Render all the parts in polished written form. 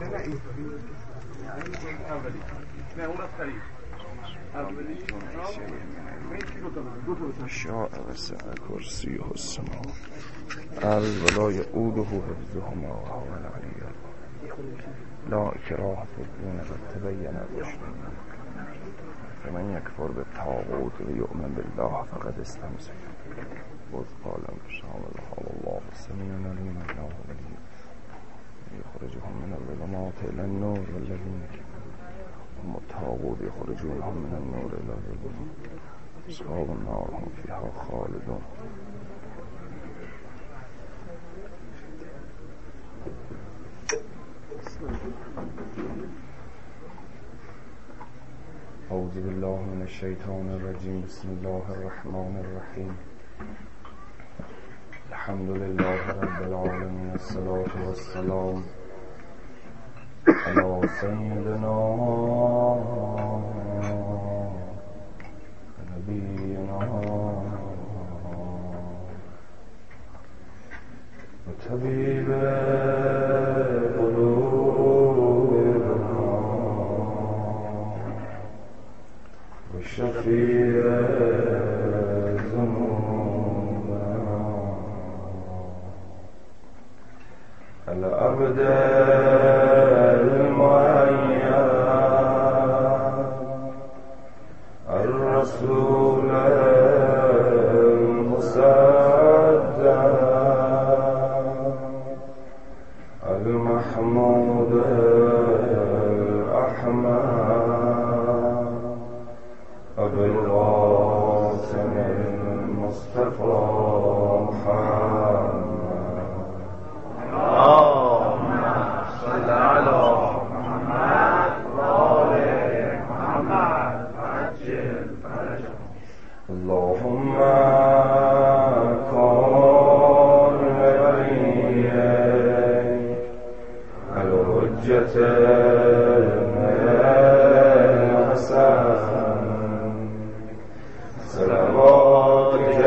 شاء وسع کرسیه السماء الولا یؤوده حفظهما وهو العلی لا اکراه فی الدین قد تبین الرشد فمن یکفر بالطاغوت ویؤمن بالله فقد استمسک قال الله السميع العليم الله ولي يخرجهم من الظلمات الى النور والذين هم الطاغوت يخرجونهم من النور الى الظلمات اصحاب النار هم فيها خالدون. اعوذ بالله من الشیطان الرجیم بسم الله الرحمن الرحیم الحمد لله رب العالمين الصلاة والسلام على سيدنا نبينا وطبيب قلوبنا وشفيع العبد المعين الرسول المصدق المحمود الأحمد أبو القاسم المصطفى محمد اللهم كن وليك الحجة الحسن صلواتك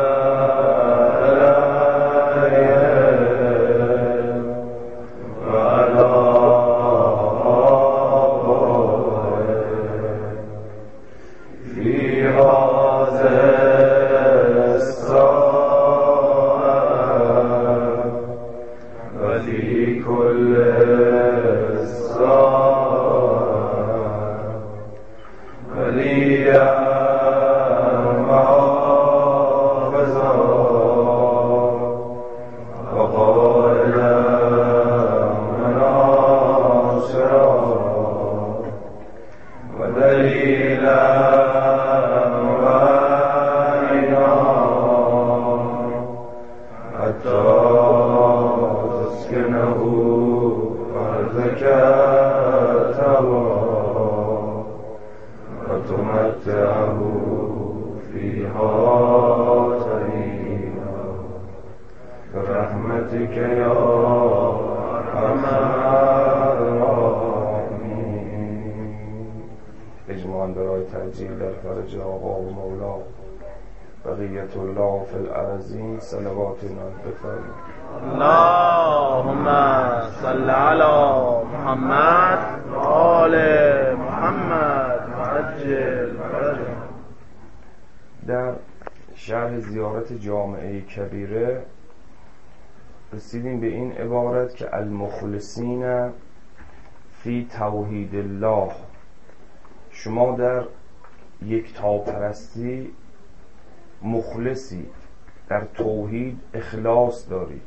صلواتنا بفرمایید. اللهم صل علی محمد و آل محمد و عجل فرجهم. در شرح زیارت جامعه کبیره رسیدیم به این عبارت که المخلصین فی توحید الله، شما در یکتاپرستی مخلصی، در توحید اخلاص دارید.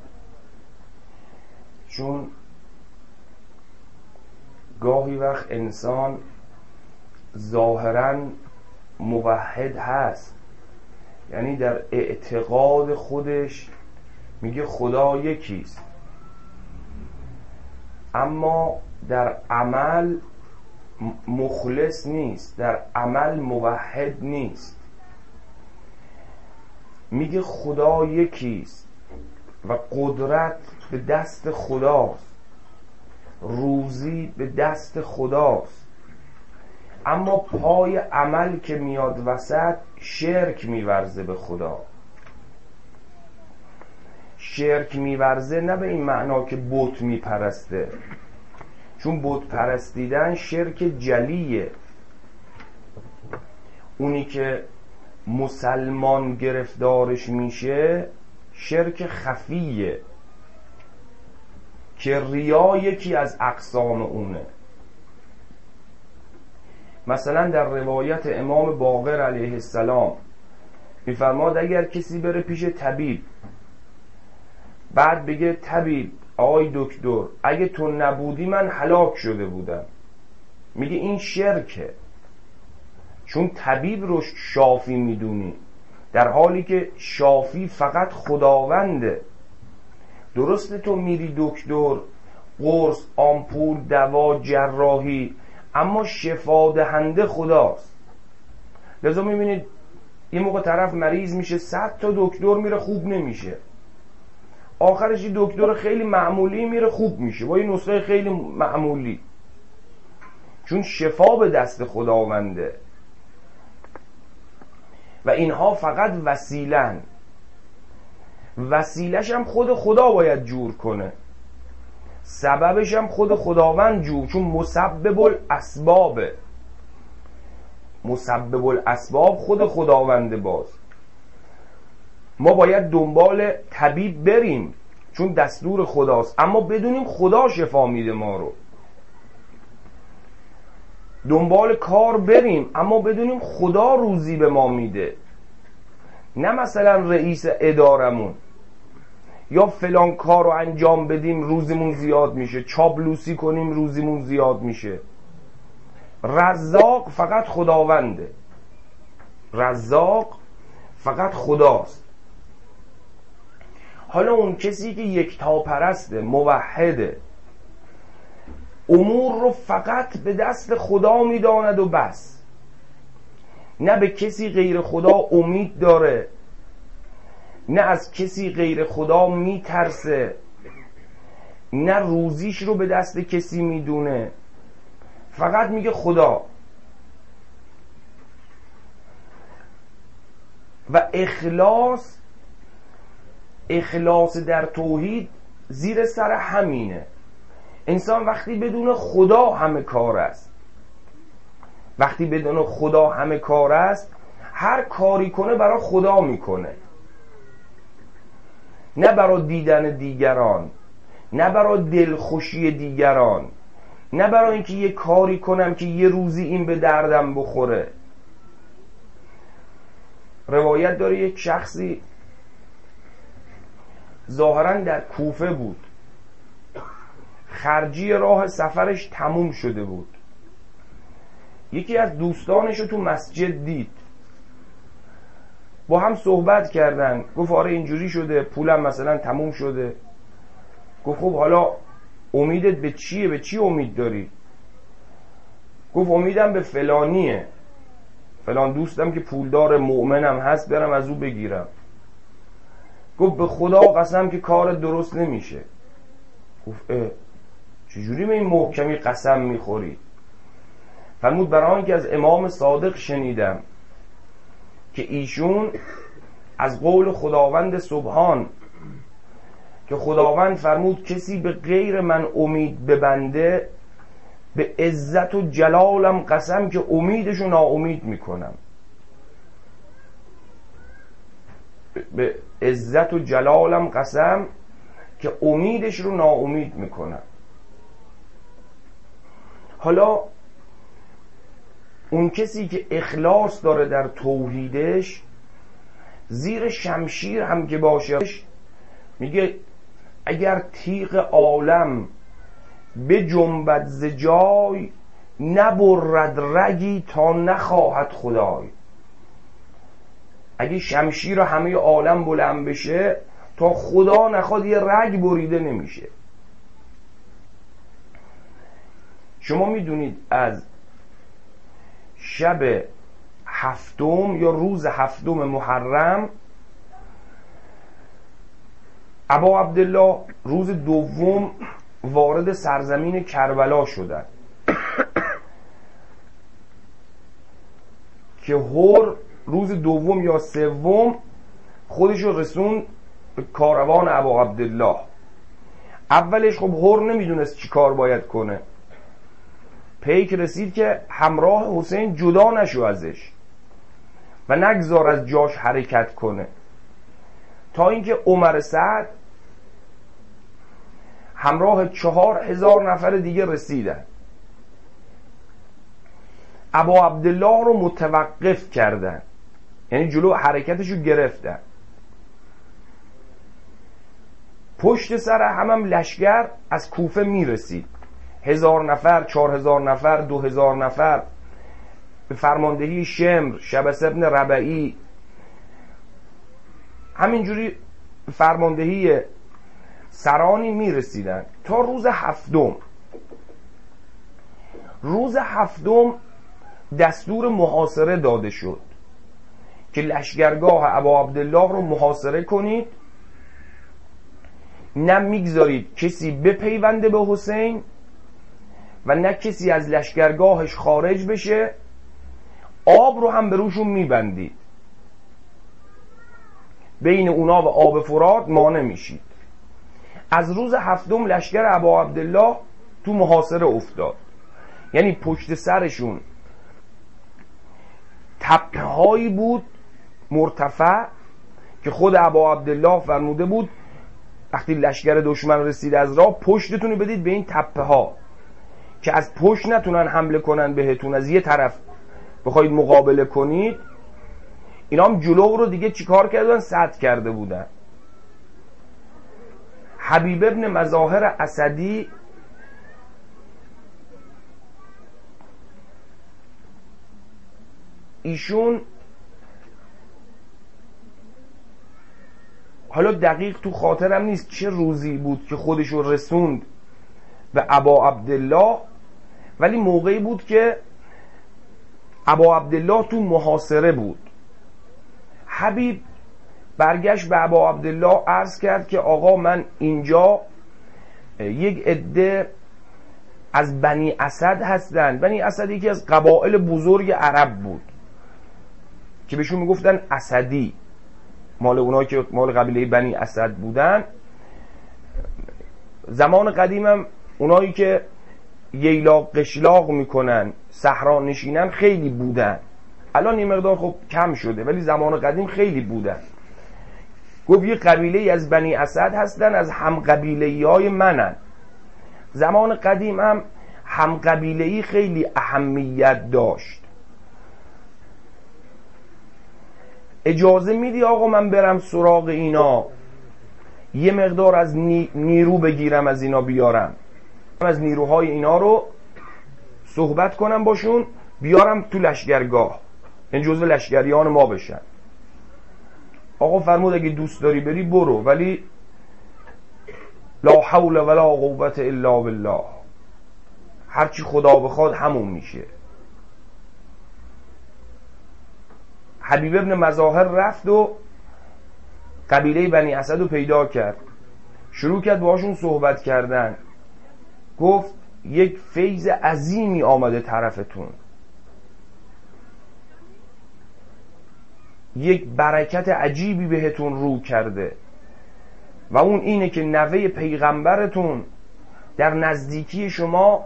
چون گاهی وقت انسان ظاهراً موحد هست، یعنی در اعتقاد خودش میگه خدا یکیست، اما در عمل مخلص نیست، در عمل موحد نیست. میگه خدا یکیست و قدرت به دست خداست، روزی به دست خداست، اما پای عمل که میاد وسط شرک میورزه به خدا. شرک میورزه نه به این معنا که بت میپرسته، چون بت پرستیدن شرک جلیه. اونی که مسلمان گرفتارش میشه شرک خفیه که ریا یکی از اقسام اونه. مثلا در روایت امام باقر علیه السلام میفرماد اگر کسی بره پیش طبیب، بعد بگه طبیب آقای دکتر اگه تو نبودی من هلاک شده بودم، میگه این شرکه، چون طبیب رو شافی میدونی در حالی که شافی فقط خداونده. درسته تو میری دکتر، قرص، آمپول، دوا، جراحی، اما شفا دهنده خداست. لذا میبینید یه موقع طرف مریض میشه 100 تا دکتر میره خوب نمیشه، آخرش یه دکتر خیلی معمولی میره خوب میشه با یه نسخه خیلی معمولی، چون شفا به دست خداونده و اینها فقط وسیلن. وسیلش هم خود خدا باید جور کنه، سببش هم خود خداوند جور، چون مسبب الاسبابه. مسبب الاسباب خود خداونده. باز ما باید دنبال طبیب بریم چون دستور خداست، اما بدونیم خدا شفا میده ما رو. دنبال کار بریم اما بدونیم خدا روزی به ما میده، نه مثلا رئیس ادارمون یا فلان کار رو انجام بدیم روزیمون زیاد میشه، چابلوسی کنیم روزیمون زیاد میشه. رزاق فقط خداونده، رزاق فقط خداست. حالا اون کسی که یکتاپرسته، موحده، امور رو فقط به دست خدا میداند و بس، نه به کسی غیر خدا امید داره، نه از کسی غیر خدا میترسه، نه روزیش رو به دست کسی میدونه، فقط میگه خدا. و اخلاص در توحید زیر سر همینه. انسان وقتی بدون خدا همه کار است، وقتی بدون خدا همه کار است، هر کاری کنه برای خدا میکنه، نه برای دیدن دیگران، نه برای دلخوشی دیگران، نه برای اینکه یه کاری کنم که یه روزی این به دردم بخوره. روایت داره یک شخصی ظاهرا در کوفه بود، خرجی راه سفرش تموم شده بود، یکی از دوستانش رو تو مسجد دید، با هم صحبت کردن، گفت آره اینجوری شده، پولم مثلا تموم شده. گفت خب حالا امیدت به چیه؟ به چی امید داری؟ گفت امیدم به فلانیه، فلان دوستم که پولدار مؤمنم هست برم از او بگیرم. گفت به خدا قسم که کار درست نمیشه. گفت چجوری به این محکمی قسم میخوری؟ فرمود برای اینکه از امام صادق شنیدم که ایشون از قول خداوند سبحان که خداوند فرمود کسی به غیر من امید ببنده به عزت و جلالم قسم که امیدشو ناامید میکنم. به عزت و جلالم قسم که امیدش رو ناامید میکنم. حالا اون کسی که اخلاص داره در توحیدش، زیر شمشیر هم که باشه، میگه اگر تیغ عالم به جنبد ز جای، نبرد رگی تا نخواهد خدای. اگه شمشیر همه عالم بلند بشه تا خدا نخواد یه رگ بریده نمیشه. شما میدونید از شب هفتم یا روز هفتم محرم، ابا عبدالله روز دوم وارد سرزمین کربلا شدند که هور روز دوم یا سوم خودش رو رسون به کاروان ابا عبدالله. اولش خب هور نمیدونست چی کار باید کنه، پیک رسید که همراه حسین جدا نشو ازش و نگذار از جاش حرکت کنه، تا اینکه عمر سعد همراه 4000 نفر دیگه رسیدن. ابا عبدالله رو متوقف کردن، یعنی جلو حرکتشو گرفتن. پشت سر هم لشکر از کوفه میرسید، 1000 نفر، 4000 نفر، 2000 نفر به فرماندهی شمر، شبس ابن ربعی، همینجوری فرماندهی سرانی میرسیدن تا روز هفتم. روز هفتم دستور محاصره داده شد که لشکرگاه ابا عبدالله رو محاصره کنید، نه میگذارید کسی بپیونده به حسین و نه کسی از لشکرگاهش خارج بشه، آب رو هم به روشون میبندید، بین اونا و آب فرات مانع میشید. از روز هفتم لشکر ابا عبدالله تو محاصره افتاد، یعنی پشت سرشون تپه هایی بود مرتفع که خود ابا عبدالله فرموده بود وقتی لشکر دشمن رسید از راه، پشتتون رو بدید به این تپه ها که از پشت نتونن حمله کنن بهتون، از یه طرف بخواید مقابله کنید. اینا هم جلو رو دیگه چیکار کردن؟ سد کرده بودن. حبیب ابن مظاهر اسدی ایشون حالا دقیق تو خاطرم نیست چه روزی بود که خودشو رسوند به ابا عبدالله، ولی موقعی بود که ابا عبدالله تو محاصره بود. حبیب برگشت به ابا عبدالله عرض کرد که آقا من اینجا یک عده از بنی اسد هستن. بنی اسد یکی از قبایل بزرگ عرب بود که بهشون میگفتن اسدی، مال اونایی که مال قبیله بنی اسد بودن. زمان قدیمم اونایی که ییلاق قشلاق میکنن، صحرا نشینن خیلی بودن. الان این مقدار خب کم شده، ولی زمان قدیم خیلی بودن. گفت یه قبیله از بنی اسد هستن، از هم قبیله‌ای های منن. زمان قدیم هم قبیله‌ای خیلی اهمیت داشت. اجازه میدی آقا من برم سراغ اینا، یه مقدار از نیرو بگیرم از اینا بیارم، از نیروهای اینا رو صحبت کنم باشون، بیارم تو لشکرگاه، این جزء لشکریان ما بشن. آقا فرمود اگه دوست داری بری برو، ولی لا حول ولا قوت الا بالله، هرچی خدا بخواد همون میشه. حبیب ابن مظاهر رفت و قبیله بنی اسد رو پیدا کرد، شروع کرد باهاشون صحبت کردن. گفت یک فیض عظیمی آمده طرفتون، یک برکت عجیبی بهتون رو کرده و اون اینه که نوه پیغمبرتون در نزدیکی شما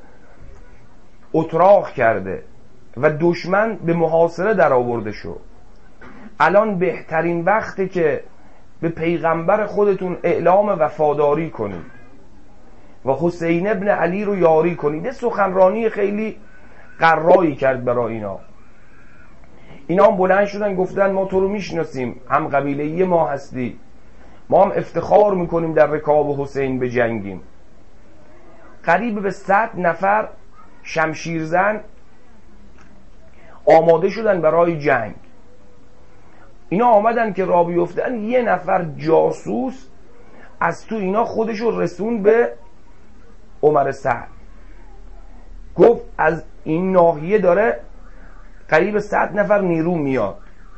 اتراق کرده و دشمن به محاصره در آورده شد. الان بهترین وقته که به پیغمبر خودتون اعلام وفاداری کنید و حسین ابن علی رو یاری کنید. سخنرانی خیلی قرایی کرد برای اینا هم بلند شدن گفتن ما تو رو میشناسیم، هم قبیله‌ای ما هستی، ما هم افتخار میکنیم در رکاب حسین بجنگیم. قریب به 100 نفر شمشیرزن آماده شدن برای جنگ. اینا آمدن که راه بیفتن، یه نفر جاسوس از تو اینا خودشو رسون به عمر سعد، گفت از این ناحیه داره قریب 100 نفر نیرو میاد.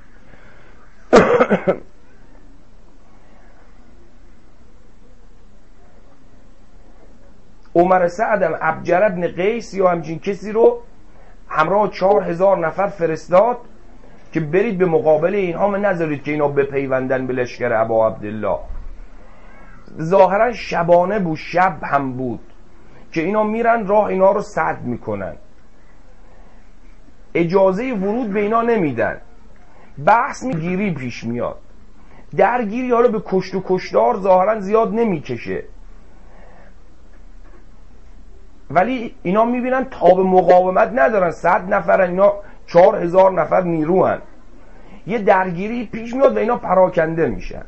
عمر سعدم ابجر ابن قیس یا همچین کسی رو همراه 4000 نفر فرستاد که برید به مقابل اینها، من نذارید که اینا بپیوندن به لشکر ابا عبدالله. ظاهرا شبانه بود، شب هم بود که اینا میرن راه اینا رو سد میکنن، اجازه ورود به اینا نمیدن. بحث گیری پیش میاد. درگیری حالا به کشت و کشتار ظاهرا زیاد نمیکشه، ولی اینا میبینن تاب مقاومت ندارن، 100 نفرن، اینا 4000 نفر نیروان. یه درگیری پیش میاد و اینا پراکنده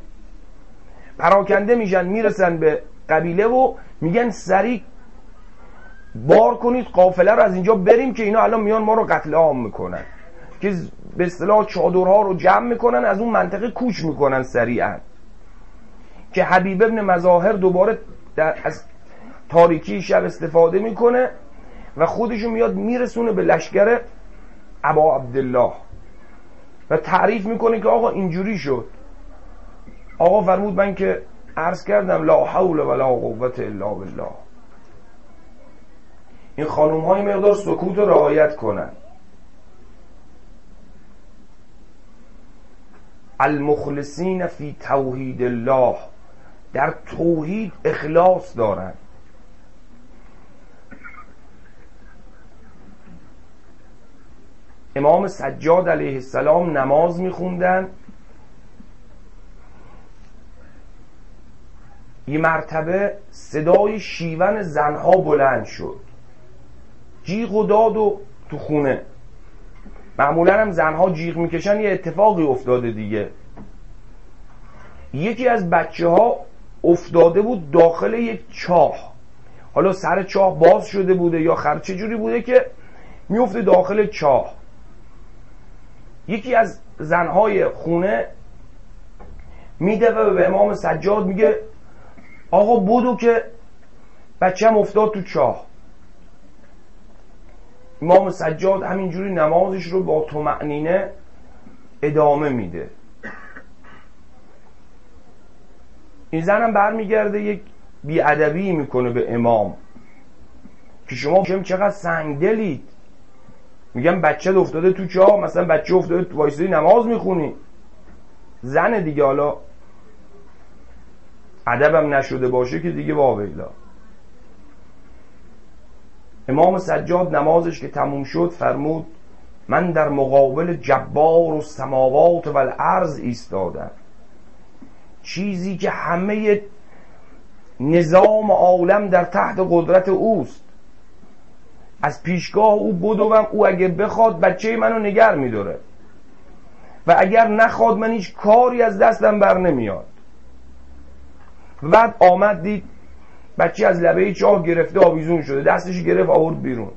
میشن، میرسن به قبیله و میگن سریع بار کنید قافله رو از اینجا بریم که اینا الان میان ما رو قتل عام میکنن، که به اصطلاح چادرها رو جمع میکنن از اون منطقه کوچ میکنن سریعا. که حبیب ابن مظاهر دوباره از تاریکی شب استفاده میکنه و خودشو میاد میرسونه به لشکر ابا عبدالله و تعریف میکنه که آقا اینجوری شد. آقا فرمود من که عرض کردم لا حول ولا قوة الا بالله. این خانوم های مقدار سکوت رو رعایت کنن. المخلصین فی توحید الله، در توحید اخلاص دارن. امام سجاد علیه السلام نماز میخوندن، یه مرتبه صدای شیون زنها بلند شد، جیغ و داد و تو خونه. معمولا هم زنها جیغ میکشن، یه اتفاقی افتاده دیگه. یکی از بچه ها افتاده بود داخل یک چاه، حالا سر چاه باز شده بوده یا خرچه جوری بوده که میفته داخل چاه. یکی از زنهای خونه میده و به امام سجاد میگه آقا بودو که بچه‌م افتاد تو چاه. امام سجاد همینجوری نمازش رو با طمأنینه ادامه میده. این زنم برمیگرده یک بیادبی میکنه به امام که شما چقدر سنگدلید. میگم بچه افتاده تو چاه، مثلا بچه افتاده تو وایسادی نماز میخونی. زن دیگه، حالا ادبم نشده باشه که دیگه واویلا. امام سجاد نمازش که تموم شد فرمود من در مقابل جبار و سماوات و الارض ایستادم، چیزی که همه نظام عالم در تحت قدرت اوست. از پیشگاه او بدوم، او اگه بخواد بچه منو نگر میداره و اگر نخواد من هیچ کاری از دستم بر نمیاد. بعد آمد دید بچه از لبه چاه گرفته آویزون شده، دستش گرفت آورد بیرون.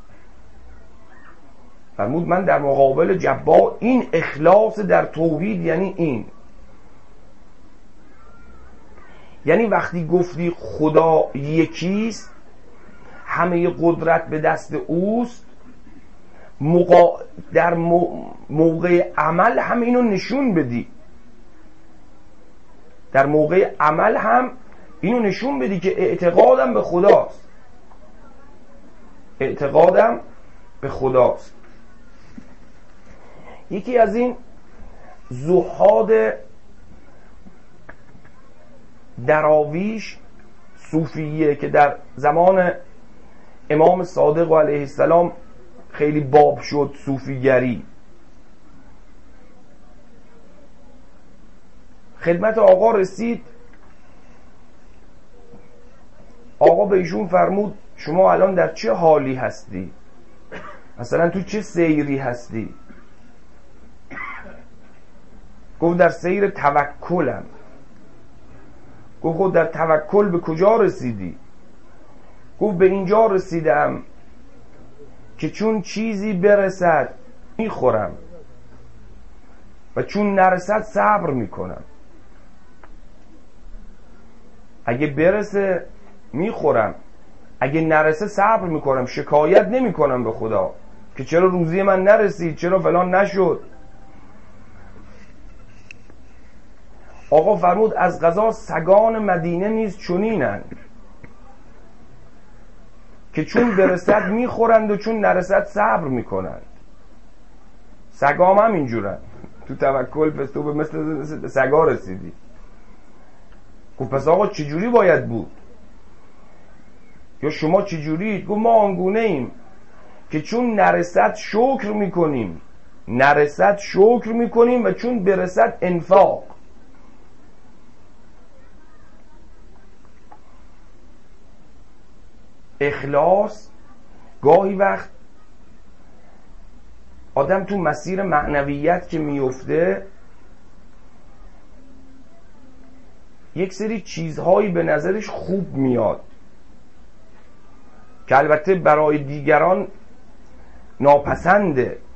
فرمود من در مقابل جبار، این اخلاص در توحید یعنی این. یعنی وقتی گفتی خدا یکیست، همه قدرت به دست اوست، در موقع عمل هم اینو نشون بدی. در موقع عمل هم اینو نشون بدی که اعتقادم به خداست. اعتقادم به خداست. یکی از این زهاد دراویش صوفیه که در زمان امام صادق علیه السلام خیلی باب شد، صوفیگری. خدمت آقا رسید، آقا به ایشون فرمود شما الان در چه حالی هستی؟ مثلا تو چه سیری هستی؟ گفت در سیر توکلم. گفت خود در توکل به کجا رسیدی؟ گفت به اینجا رسیدم که چون چیزی برسد میخورم و چون نرسد صبر میکنم. اگه برسه میخورم، اگه نرسه صبر میکنم، شکایت نمیکنم به خدا که چرا روزی من نرسید، چرا فلان نشد. آقا فرمود از قضا سگان مدینه نیز چنینند که چون برسد میخورند و چون نرسد صبر میکنند. سگام هم اینجورن، تو توکل پس تو به مثل سگا رسیدی. گفت پس آقا چجوری باید بود؟ یا شما چجورید؟ گفت ما آنگونه ایم که چون نرسد شکر میکنیم، نرسد شکر میکنیم و چون برسد انفاق. اخلاص گاهی وقت آدم تو مسیر معنویت که میفته یک سری چیزهایی به نظرش خوب میاد که البته برای دیگران ناپسنده.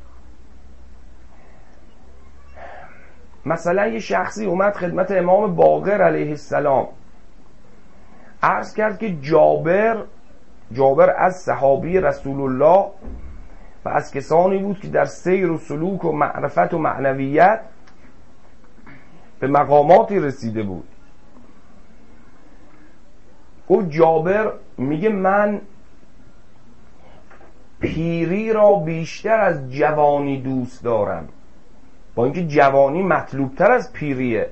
مثلا یه شخصی اومد خدمت امام باقر علیه السلام، عرض کرد که جابر از صحابی رسول الله و از کسانی بود که در سیر و سلوک و معرفت و معنویت به مقاماتی رسیده بود. او جابر میگه من پیری را بیشتر از جوانی دوست دارم، با اینکه جوانی مطلوبتر از پیریه.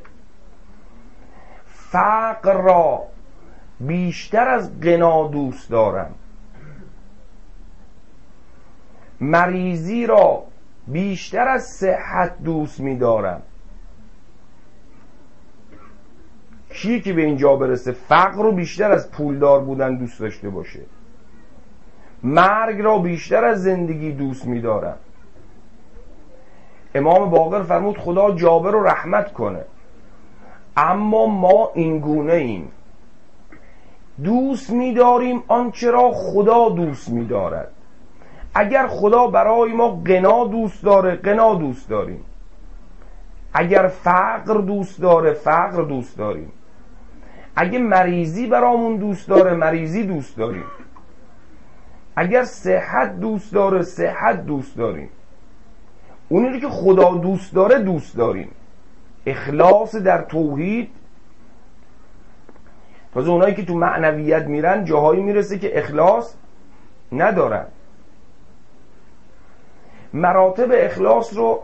فقر را بیشتر از غنا دوست دارم، مریضی را بیشتر از صحت دوست می‌دارم. کی که به اینجا برسه فقر رو بیشتر از پولدار بودن دوست داشته باشه، مرگ را بیشتر از زندگی دوست می‌دارم. امام باقر فرمود خدا جابر رو رحمت کنه، اما ما این گونه ایم، دوست می‌داریم آنچه را خدا دوست می‌دارد. اگر خدا برای ما غنا دوست داره غنا دوست داریم، اگر فقر دوست داره فقر دوست داریم، اگه مریضی برامون دوست داره مریضی دوست داریم، اگر صحت دوست داره صحت دوست داریم. اونی که خدا دوست داره دوست داریم. اخلاص در توحید، تازه اونایی که تو معنویت میرن جاهایی میرسه که اخلاص ندارن. مراتب اخلاص رو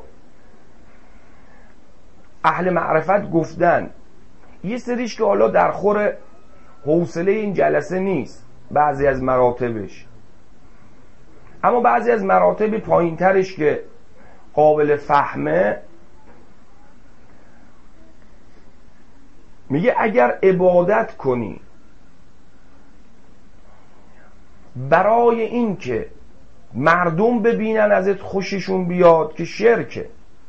اهل معرفت گفتن، یه سریش که حالا در خور حوصله این جلسه نیست بعضی از مراتبش، اما بعضی از مراتب پایین ترش که قابل فهمه، میگه اگر عبادت کنی برای این که مردم ببینن ازت خوششون بیاد که شرکه،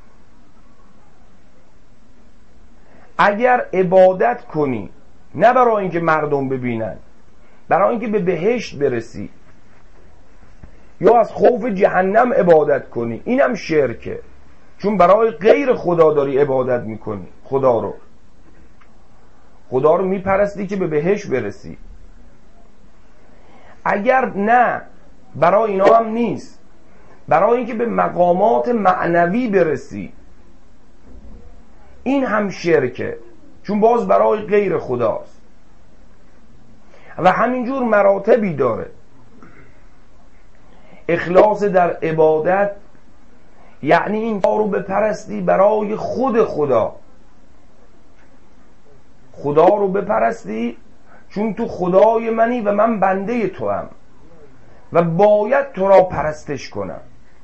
اگر عبادت کنی نه برای اینکه مردم ببینن، برای اینکه به بهشت برسی، یا از خوف جهنم عبادت کنی، اینم شرکه، چون برای غیر خدا داری عبادت میکنی. خدا رو میپرستی که به بهشت برسی. اگر نه برای اینا هم نیست، برای اینکه به مقامات معنوی برسی، این هم شرکه، چون باز برای غیر خداست. و همینجور مراتبی داره. اخلاص در عبادت یعنی این کارو بپرستی برای خود خدا، خدا رو بپرستی چون تو خدای منی و من بنده تو هم و باید تو را پرستش کنم.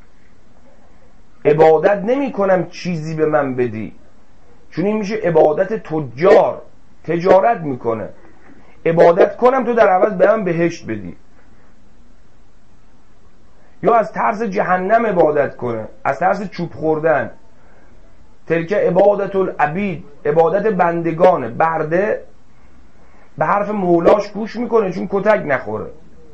عبادت نمی کنم چیزی به من بدی، چون این میشه عبادت تجار، تجارت میکنه. عبادت کنم تو در عوض به من بهشت بدی، یا از ترس جهنم عبادت کنه، از ترس چوب خوردن. تلک عبادت العبید، عبادت بندگانه. برده به حرف مولاش گوش میکنه چون کتک نخوره.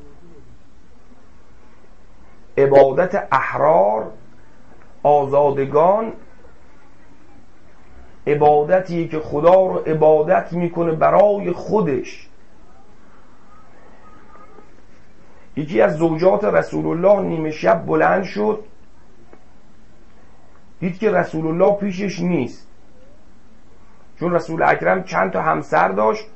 عبادت احرار، آزادگان، عبادتیه که خدا رو عبادت میکنه برای خودش. یکی از زوجات رسول الله نیمه شب بلند شد، دید که رسول الله پیشش نیست، چون رسول اکرم چند تا همسر داشت،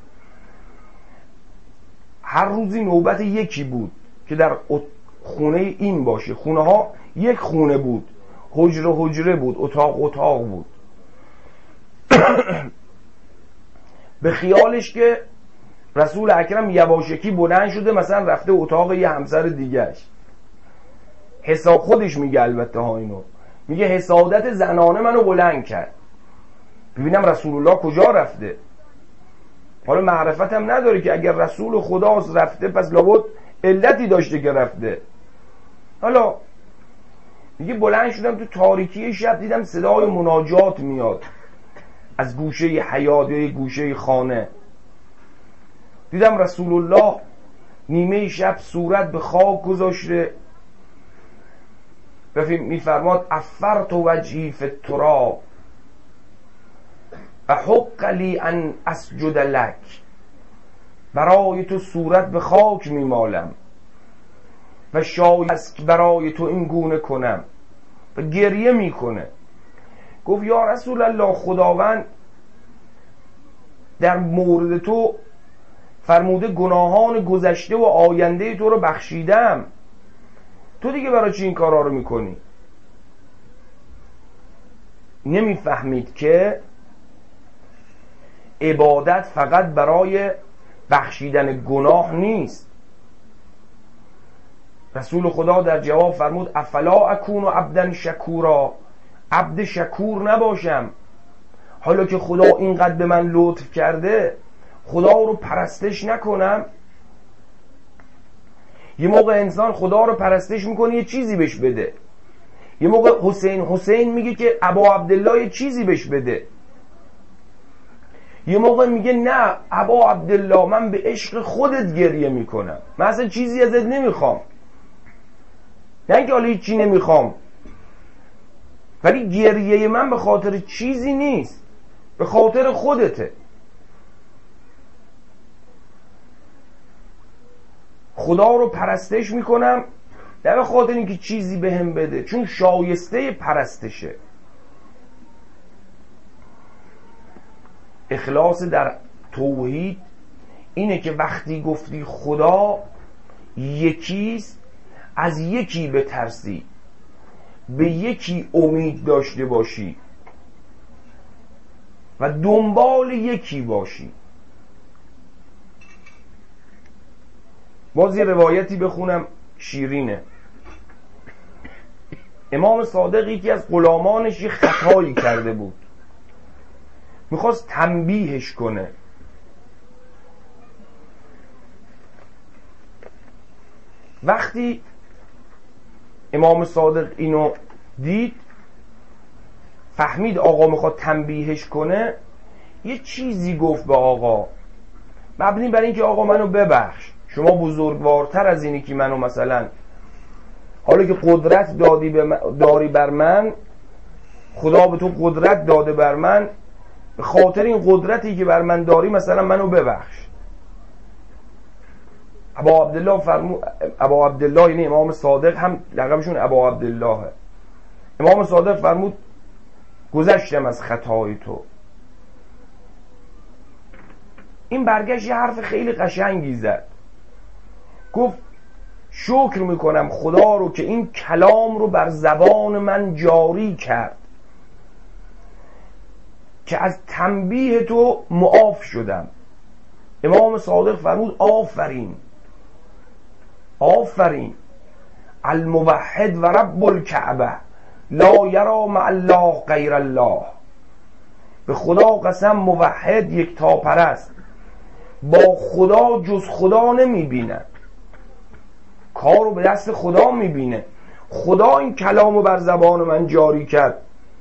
هر روزی نوبت یکی بود که در خونه این باشه. خونه ها یک خونه بود، حجره بود، اتاق بود. به خیالش که رسول اکرم یواشکی بلند شده مثلا رفته اتاق یه همسر دیگهش. حساب خودش میگه البته ها اینو، میگه حسادت زنانه منو بلند کرد ببینم رسول الله کجا رفته. حالا معرفت هم نداره که اگر رسول خداست رفته پس لابد علتی داشته که رفته. حالا میگه بلند شدم تو تاریکی شب دیدم صدای مناجات میاد از گوشه حیاط یا گوشه خانه. دیدم رسول الله نیمه شب صورت به خاک گذاشته و میفرماد افرت وجهی فی التراب و حق لی ان اسجد لک، برای تو صورت به خاک میمالم و شاید است برای تو این گونه کنم. و گریه میکنه. گفت یا رسول الله خداوند در مورد تو فرموده گناهان گذشته و آینده تو رو بخشیدم، تو دیگه برای چی این کارا رو میکنی؟ نمیفهمید که عبادت فقط برای بخشیدن گناه نیست. رسول خدا در جواب فرمود افلا اکون عبدا شکورا، عبد شکور نباشم حالا که خدا اینقدر به من لطف کرده خدا رو پرستش نکنم؟ یه موقع انسان خدا رو پرستش میکنه یه چیزی بهش بده، یه موقع حسین میگه که ابا عبدالله یه چیزی بهش بده، یه موقع میگه نه ابا عبدالله من به عشق خودت گریه میکنم، من اصلا چیزی ازت نمیخوام. نه اینکه حالا هیچ چی نمیخوام، ولی گریه من به خاطر چیزی نیست، به خاطر خودته. خدا رو پرستش میکنم نه به خاطر اینکه چیزی بهم بده، چون شایسته پرستشه. اخلاص در توحید اینه که وقتی گفتی خدا یکیست از یکی بترسی، به یکی امید داشته باشی و دنبال یکی باشی. باز یه روایتی بخونم شیرینه. امام صادق یکی از غلامانش یه خطایی کرده بود، میخواست تنبیهش کنه. وقتی امام صادق اینو دید فهمید آقا میخواد تنبیهش کنه، یه چیزی گفت به آقا مبنی بر اینکه آقا منو ببخش، شما بزرگوارتر از اینی که منو مثلا حالا که قدرت داری بر من، خدا به تو قدرت داده بر من، به خاطر این قدرتی که بر من داری مثلا منو ببخش. ابا عبدالله یعنی امام صادق، هم لقبشون ابا عبدالله. امام صادق فرمود گذشتم از خطای تو. این برگشت یه حرف خیلی قشنگی زد، گفت شکر میکنم خدا رو که این کلام رو بر زبان من جاری کرد که از تنبیه تو معاف شدم. امام صادق فرمود آفرین آفرین، الموحد و رب الکعبه لا یرا مع الله غیر الله. به خدا قسم موحد یک تاپرست با خدا جز خدا نمیبینه، کار رو به دست خدا میبینه. خدا این کلام رو بر زبان من جاری کرد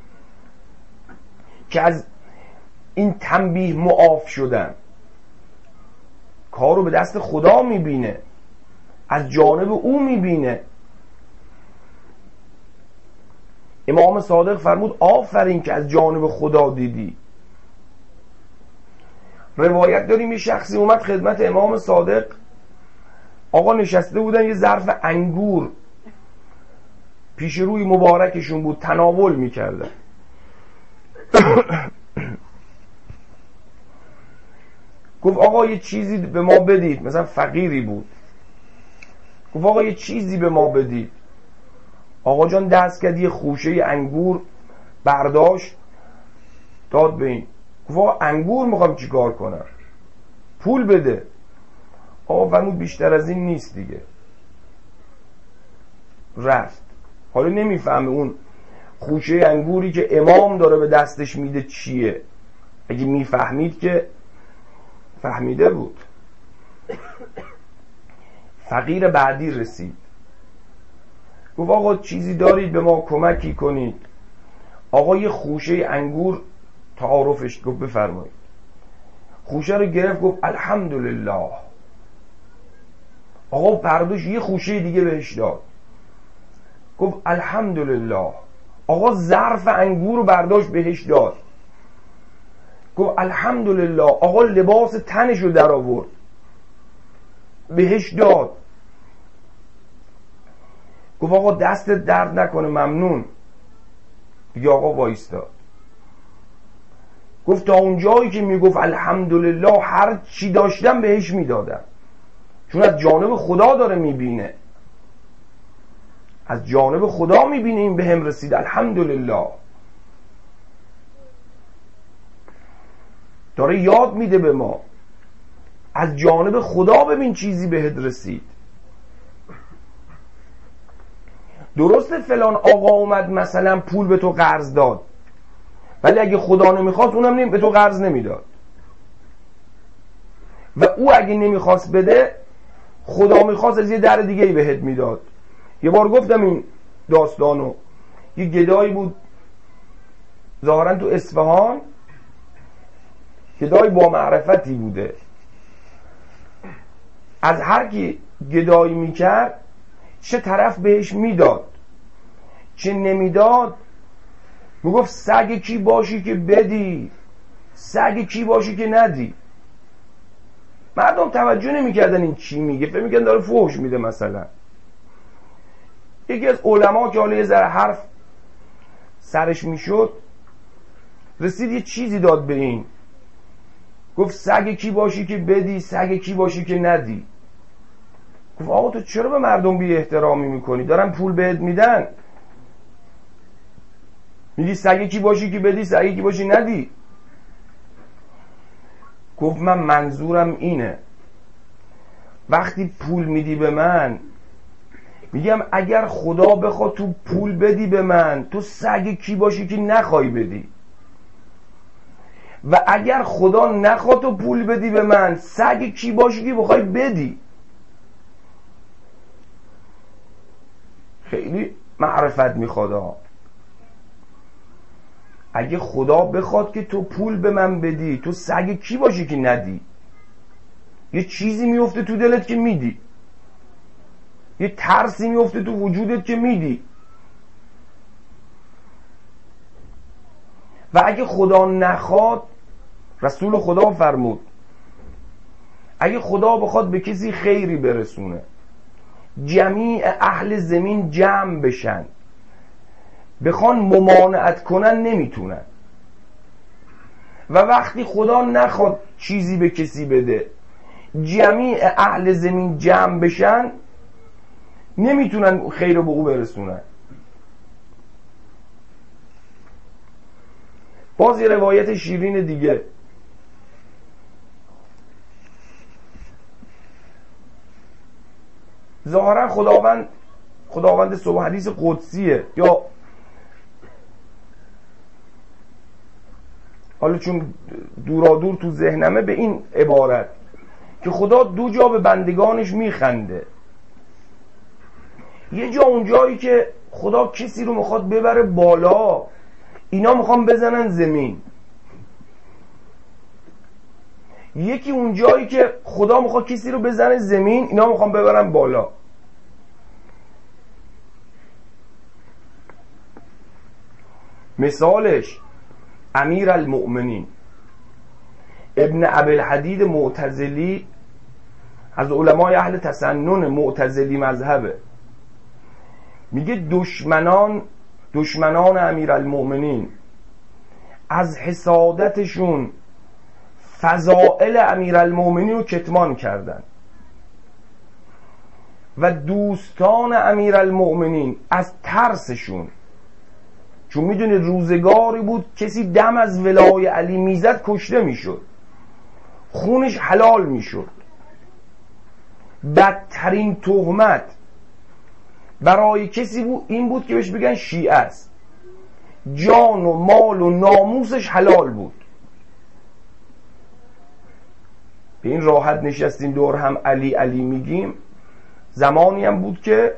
که از این تنبیه معاف شدم، کار رو به دست خدا میبینه، از جانب او میبینه. امام صادق فرمود آفرین که از جانب خدا دیدی. روایت داریم یه شخصی اومد خدمت امام صادق، آقا نشسته بودن یه ظرف انگور پیش روی مبارکشون بود، تناول میکردن. گفت آقا یه چیزی به ما بدید، مثلا فقیری بود، گفت آقا یه چیزی به ما بدید. آقا جان دست کرد یه خوشه انگور برداشت داد به این، گفت آقا انگور میخوام چی کار کنم، پول بده. آقا فرمود بیشتر از این نیست دیگه، رفت. حالا نمیفهمه اون خوشه انگوری که امام داره به دستش میده چیه. اگه میفهمید که فهمیده بود. فقیر بعدی رسید، گفت آقا چیزی دارید به ما کمکی کنید؟ آقا یه خوشه انگور تعارفش، گفت بفرمایید. خوشه رو گرفت، گفت الحمدلله. آقا پردوش یه خوشه دیگه بهش داد، گفت الحمدلله. آقا ظرف انگور رو برداشت بهش داد، گفت الحمدلله. آقا لباس تنش رو در آورد بهش داد، گفت آقا دست درد نکنه ممنون. دیگه آقا وایستاد. گفت تا اونجایی که میگفت الحمدلله هر چی داشتم بهش میدادم، چون از جانب خدا داره میبینه، از جانب خدا میبینه این به هم رسید، الحمدلله. داره یاد میده به ما از جانب خدا ببین چیزی بهت رسید. درسته فلان آقا اومد مثلا پول به تو قرض داد، ولی اگه خدا نمیخواست اونم به تو قرض نمیداد، و او اگه نمیخواست بده خدا میخواست از یه در دیگه ای بهت میداد. یه بار گفتم این داستانو، یه گدایی بود ظاهرا تو اصفهان، گدای با معرفتی بوده، از هر کی گدایی میکرد چه طرف بهش میداد چه نمیداد، میگفت سگ کی باشی که بدی، سگ کی باشی که ندی. مردم توجه نمیکردن این چی میگه، فکر میکردن داره فحش میده. مثلا یکی از علما که حالا یه ذره حرف سرش میشد رسید یه چیزی داد به این، گفت سگ کی باشی که بدی، سگ کی باشی که ندی. گفت آقا تو چرا به مردم بی احترامی میکنی؟ دارن پول بهت میدن، میگی سگ کی باشی که بدی، سگ کی باشی ندی. گفت من منظورم اینه وقتی پول میدی به من، میگم اگر خدا بخواد تو پول بدی به من، تو سگ کی باشی که نخوای بدی، و اگر خدا نخواد تو پول بدی به من، سگ کی باشی که بخوای بدی. خیلی معرفت میخواد. اگه خدا بخواد که تو پول به من بدی، تو سگ کی باشی که ندی. یه چیزی میفته تو دلت که میدی، یه ترسی میفته تو وجودت که میدی. و اگه خدا نخواد، رسول خدا فرمود اگه خدا بخواد به کسی خیری برسونه، جمیع اهل زمین جمع بشن بخوان ممانعت کنن نمیتونن، و وقتی خدا نخواد چیزی به کسی بده، جمیع اهل زمین جمع بشن نمیتونن خیر رو به او برسونن. باز یه روایت شیرین دیگه، ظاهرا خداوند صبح حدیث قدسیه، یا حالا چون دورادور تو ذهنمه به این عبارت که خدا دو جا به بندگانش میخنده. یه جا اونجایی که خدا کسی رو میخواد ببره بالا، اینا میخوان بزنن زمین. یکی اونجایی که خدا میخواد کسی رو بزنه زمین، اینا میخوان ببرن بالا. مثالش امیر المؤمنین ابن ابوالحدید معتزلی، از علمای اهل تسنن معتزلی مذهبه، میگه دشمنان امیر المؤمنین از حسادتشون فضائل امیر المؤمنین رو کتمان کردن، و دوستان امیر المؤمنین از ترسشون، چون میدونه روزگاری بود کسی دم از ولای علی میزد کشته میشد، خونش حلال میشد، بدترین تهمت برای کسی بود این بود که بهش بگن شیعه است. جان و مال و ناموسش حلال بود. به این راحت نشستیم دور هم علی علی میگیم. زمانی هم بود که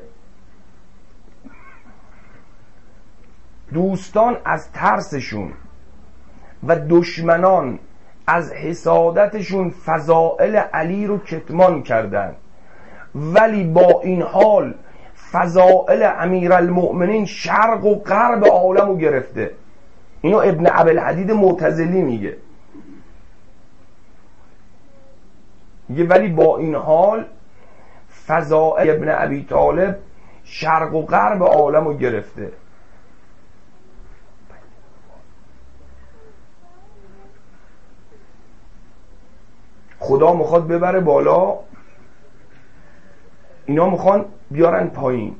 دوستان از ترسشون و دشمنان از حسادتشون فضائل علی رو کتمان کردن، ولی با این حال فضائل امیرالمؤمنین شرق و غرب عالم رو گرفته. اینو ابن ابوالحدید معتزلی میگه ولی با این حال فضائل ابن ابی طالب شرق و غرب عالم رو گرفته. خدا میخواد ببره بالا، اینا میخوان بیارن پایین.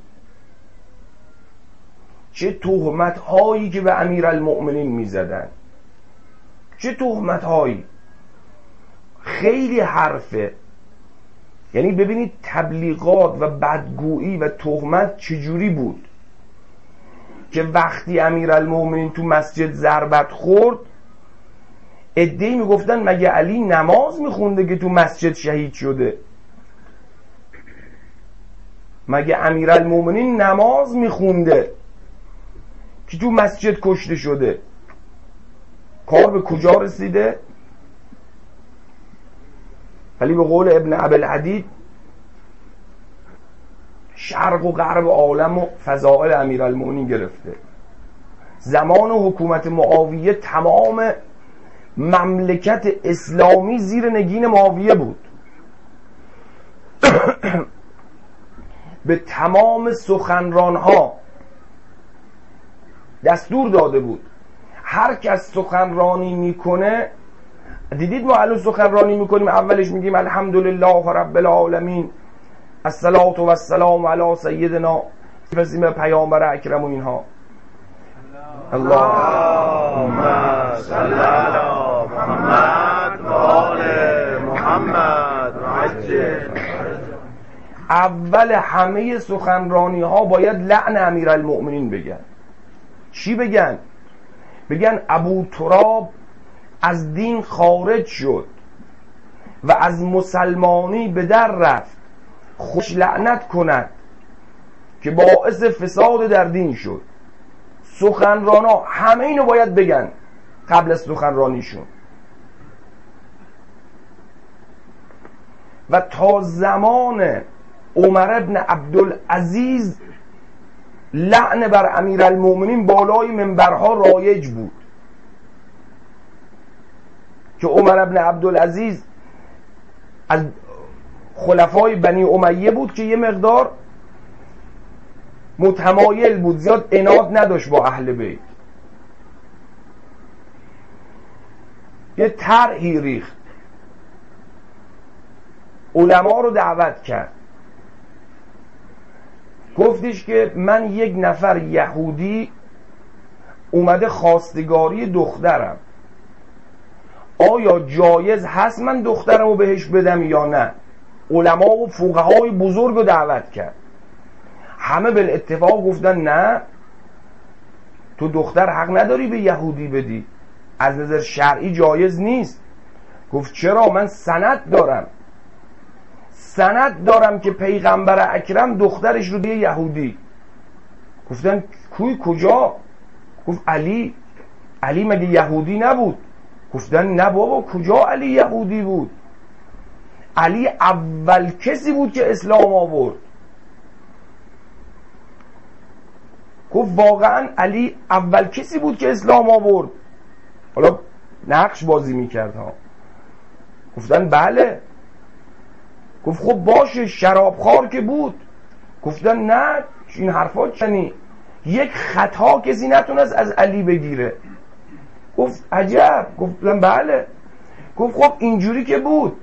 چه تهمت هایی که به امیرالمؤمنین میزدن، چه تهمت هایی، خیلی حرفه. یعنی ببینید تبلیغات و بدگویی و تهمت چجوری بود که وقتی امیرالمؤمنین تو مسجد ضربت خورد، عده‌ای میگفتن مگه علی نماز میخونده که تو مسجد شهید شده؟ مگه امیرالمؤمنین نماز میخونده که تو مسجد کشته شده؟ کار به کجا رسیده؟ ولی به قول ابن ابوالحدید شرق و غرب عالم و فضائل امیرالمؤمنین گرفته. زمان حکومت معاویه تمام مملکت اسلامی زیر نگین معاویه بود. به تمام سخنرانها دستور داده بود هر کس سخنرانی میکنه، دیدید ما الان سخنرانی میکنیم اولش میگیم الحمدلله رب العالمین الصلاة و السلام علی سیدنا، رسیم پیامبر اکرم و اینها. اللهم صل علی محمد و آل محمد و عجل. اول همه سخنرانی ها باید لعن امیرالمؤمنین بگن. چی بگن؟ بگن ابو تراب از دین خارج شد و از مسلمانی به در رفت، خوش لعنت کند که باعث فساد در دین شد. سخنران ها همه اینو باید بگن قبل از سخنرانیشون. و تا زمان عمر ابن عبدالعزیز لعن بر امیرالمؤمنین بالای منبرها رایج بود که عمر ابن عبدالعزیز از خلفای بنی امیه بود که یه مقدار متمایل بود، زیاد عناد نداشت با اهل بیت. یه طرحی ریخت، علما رو دعوت کرد، گفتش که من یک نفر یهودی اومده خواستگاری دخترم، آیا جایز هست من دخترم رو بهش بدم یا نه؟ علما و فقهای بزرگ رو دعوت کرد. همه بالاتفاق گفتن نه، تو دختر حق نداری به یهودی بدی، از نظر شرعی جایز نیست. گفت چرا؟ من سند دارم که پیغمبر اکرم دخترش رو دیگه یهودی. گفتن کجا؟ گفت علی مگه یهودی نبود؟ گفتن نه بابا، کجا علی یهودی بود؟ علی اول کسی بود که اسلام آورد. گفت واقعا علی اول کسی بود که اسلام آورد؟ حالا نقش بازی میکرد ها. گفتن بله. گفت خب باشه، شرابخوار که بود؟ گفتن نه، این حرفا چنی، یک خطا کسی نتونست از علی بگیره. گفت عجب. گفتن بله. گفت خب اینجوری که بود؟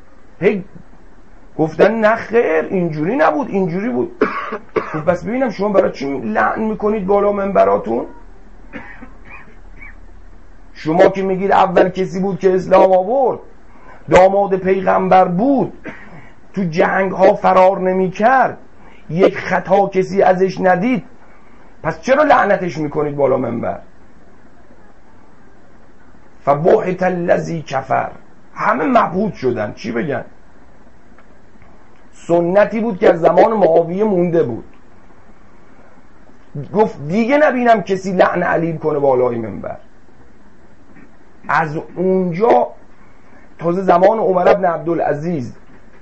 گفتن نه خیر، اینجوری نبود، اینجوری بود. گفت بس ببینم شما برای چی لعن میکنید بالا منبراتون؟ شما که میگید اول کسی بود که اسلام آورد، داماد پیغمبر بود، تو جنگ ها فرار نمی کرد، یک خطا کسی ازش ندید، پس چرا لعنتش میکنید بالا منبر؟ فبهت الذی کفر. همه مبهوت شدن. چی بگن؟ سنتی بود که از زمان معاویه مونده بود. گفت دیگه نبینم کسی لعن علی کنه بالای منبر. از اونجا تازه زمان عمر بن عبدالعزیز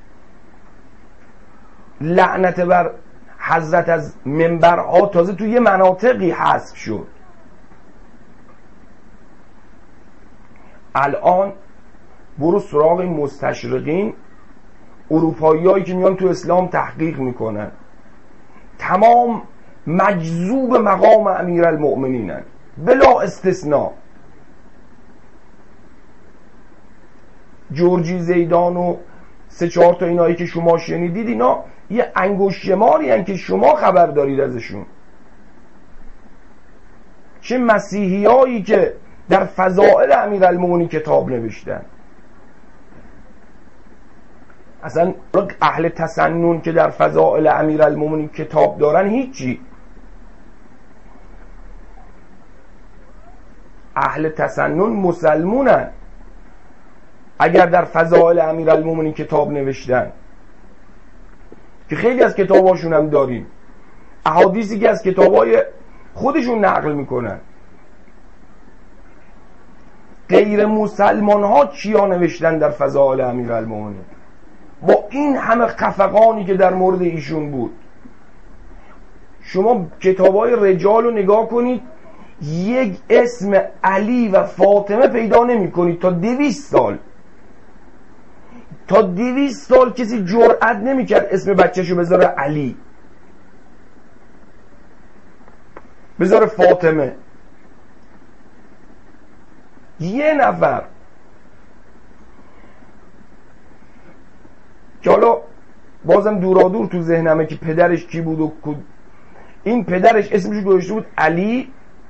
لعنت بر حضرت از منبرها تازه توی یه مناطقی حذف شد. الان برو سراغ مستشرقین، اروپایی هایی که میان تو اسلام تحقیق میکنن، تمام مجذوب مقام امیرالمؤمنینن بلا استثناء. جورجی زیدان و 3-4 تا اینایی که شما شنیدید، اینا یه انگشت شماری هن که شما خبر دارید ازشون. چه مسیحی هایی که در فضائل امیرالمؤمنین کتاب نوشتن. اصلا اهل تسنن که در فضائل امیرالمؤمنین کتاب دارن هیچی. اهل تسنن مسلمونن اگر در فضائل امیرالمؤمنین کتاب نوشتن، که خیلی از کتاباشون هم داریم، احادیثی که از کتابای خودشون نقل میکنن. غیر مسلمان ها چیا نوشتن در فضائل امیرالمؤمنین؟ با این همه خفقانی که در مورد ایشون بود. شما کتابای رجال رو نگاه کنید، یک اسم علی و فاطمه پیدا نمی کنید تا 200 سال. تا 200 سال کسی جرئت نمی کرد اسم بچه‌شو بذاره علی، بذاره فاطمه. یه نفر که حالا بازم دورادور تو ذهنمه که پدرش کی بود و این پدرش اسمش گذاشته بود علی،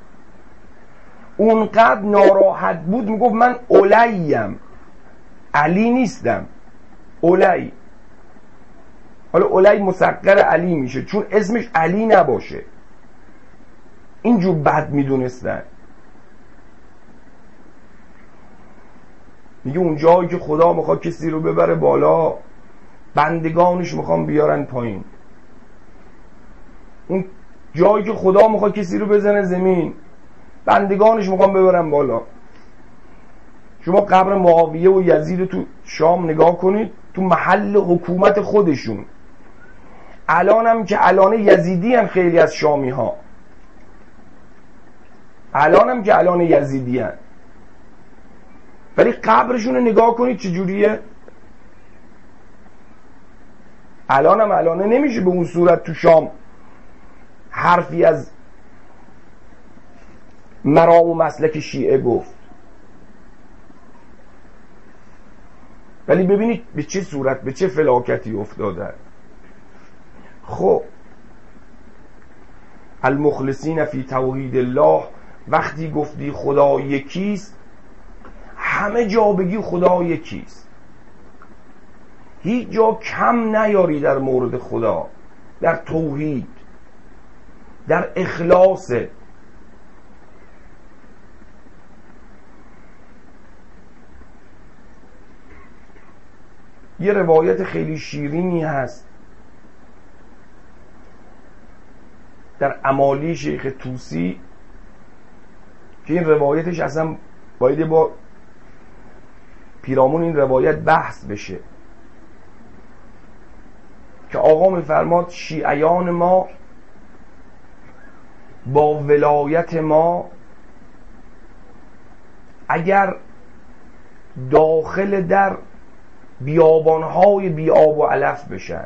اونقدر ناراحت بود میگفت من اولیم، علی نیستم، اولی. حالا اولی مصغر علی میشه چون اسمش علی نباشه. اینجور بد میدونستن. میگه اون جایی که خدا میخواد کسی رو ببره بالا، بندگانش میخوان بیارن پایین. اون جایی که خدا میخواد کسی رو بزنه زمین، بندگانش میخوان ببرن بالا. شما قبر معاویه و یزید رو تو شام نگاه کنید، تو محل حکومت خودشون. الان هم که الان یزیدی هم خیلی از شامی ها، الان هم که الان یزیدی هم، ولی قبرشون رو نگاه کنید چجوریه. الان هم الان نمیشه به اون صورت تو شام حرفی از مرام و مسلک شیعه گفت. ولی ببینید به چه صورت، به چه فلاکتی افتاده. خب المخلصین فی توحید الله، وقتی گفتی خدا یکیست، همه جا بگی خدا یکیست، هیچ جا کم نیاری در مورد خدا، در توحید، در اخلاص. یه روایت خیلی شیرینی هست در امالی شیخ طوسی که این روایتش اصلا باید با پیرامون این روایت بحث بشه، که آقا میفرماد شیعیان ما با ولایت ما اگر داخل در بیابانهای بیاب و علف بشن،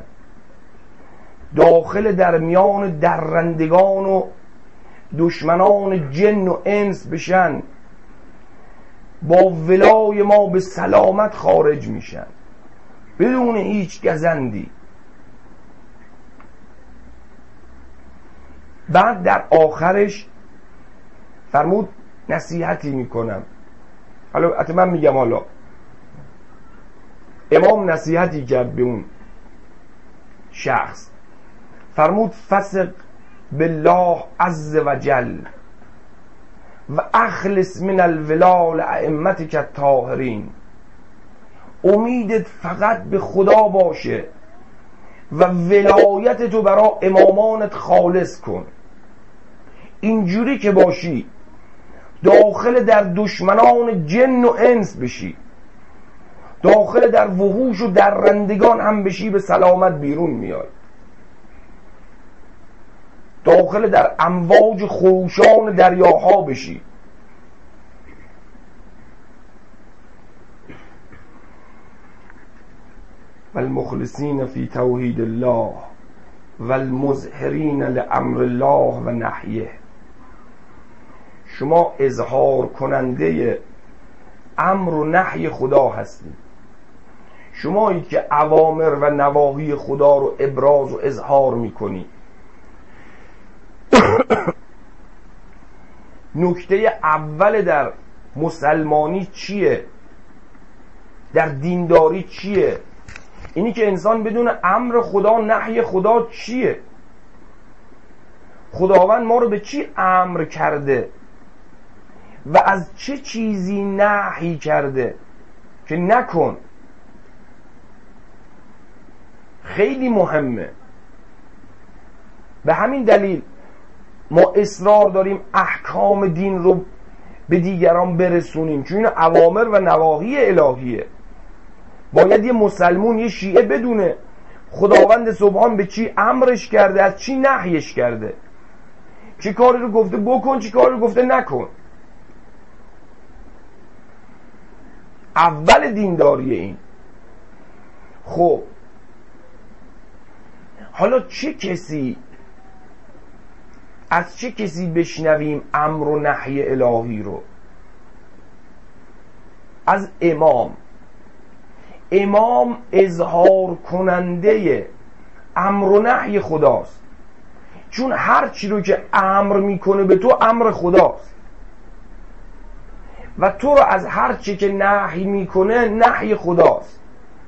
داخل در میان درندگان و دشمنان جن و انس بشن، با ولای ما به سلامت خارج میشن بدون هیچ گزندی. بعد در آخرش فرمود نصیحتی میکنم. حالا من میگم، حالا امام نصیحتی کرد به اون شخص. فرمود فثق بالله عز وجل و اخلص من الولال ائمتک الطاهرین. امیدت فقط به خدا باشه و ولایت تو برای امامانت خالص کن. اینجوری که باشی داخل در دشمنان جن و انس بشی، داخل در وحوش و درندگان هم بشی، به سلامت بیرون میای. داخل در امواج خروشان دریاها بشی. والمخلصین فی توحید الله والمظهرین لامر الله و نهیه. شما اظهار کننده امر و نهی خدا هستید. شمایی که اوامر و نواهی خدا رو ابراز و اظهار میکنی. نکته اول در مسلمانی چیه؟ در دینداری چیه؟ اینی که انسان بدون امر خدا نهی خدا چیه. خداوند ما رو به چی امر کرده و از چه چیزی نهی کرده که نکن. خیلی مهمه. به همین دلیل ما اصرار داریم احکام دین رو به دیگران برسونیم، چون این اوامر و نواهی الهیه. باید یه مسلمون، یه شیعه بدونه خداوند سبحان به چی امرش کرده، از چی نهیش کرده، چه کاری رو گفته بکن، چه کاری رو گفته نکن. اول دینداری این. خب حالا از چه کسی بشنویم امر و نهی الهی رو؟ از امام اظهار کننده امر و نهی خداست، چون هر چی رو که امر میکنه به تو امر خداست و تو رو از هر چی که نهی میکنه نهی خداست.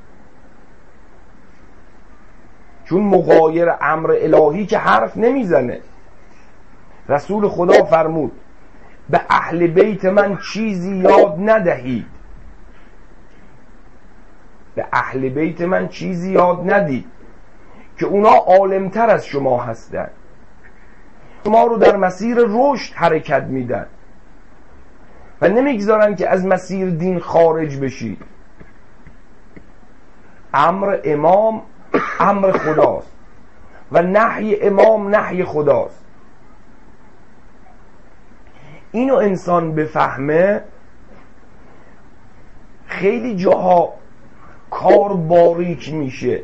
چون مغایر امر الهی که حرف نمیزنه. رسول خدا فرمود به اهل بیت من چیزی یاد ندهید، به اهل بیت من چیزی یاد ندید که اونا عالمتر از شما هستن، شما رو در مسیر رشد حرکت میدن و نمیگذارن که از مسیر دین خارج بشید. امر امام امر خداست و نهی امام نهی خداست. اینو انسان بفهمه خیلی جاها کار باریک میشه.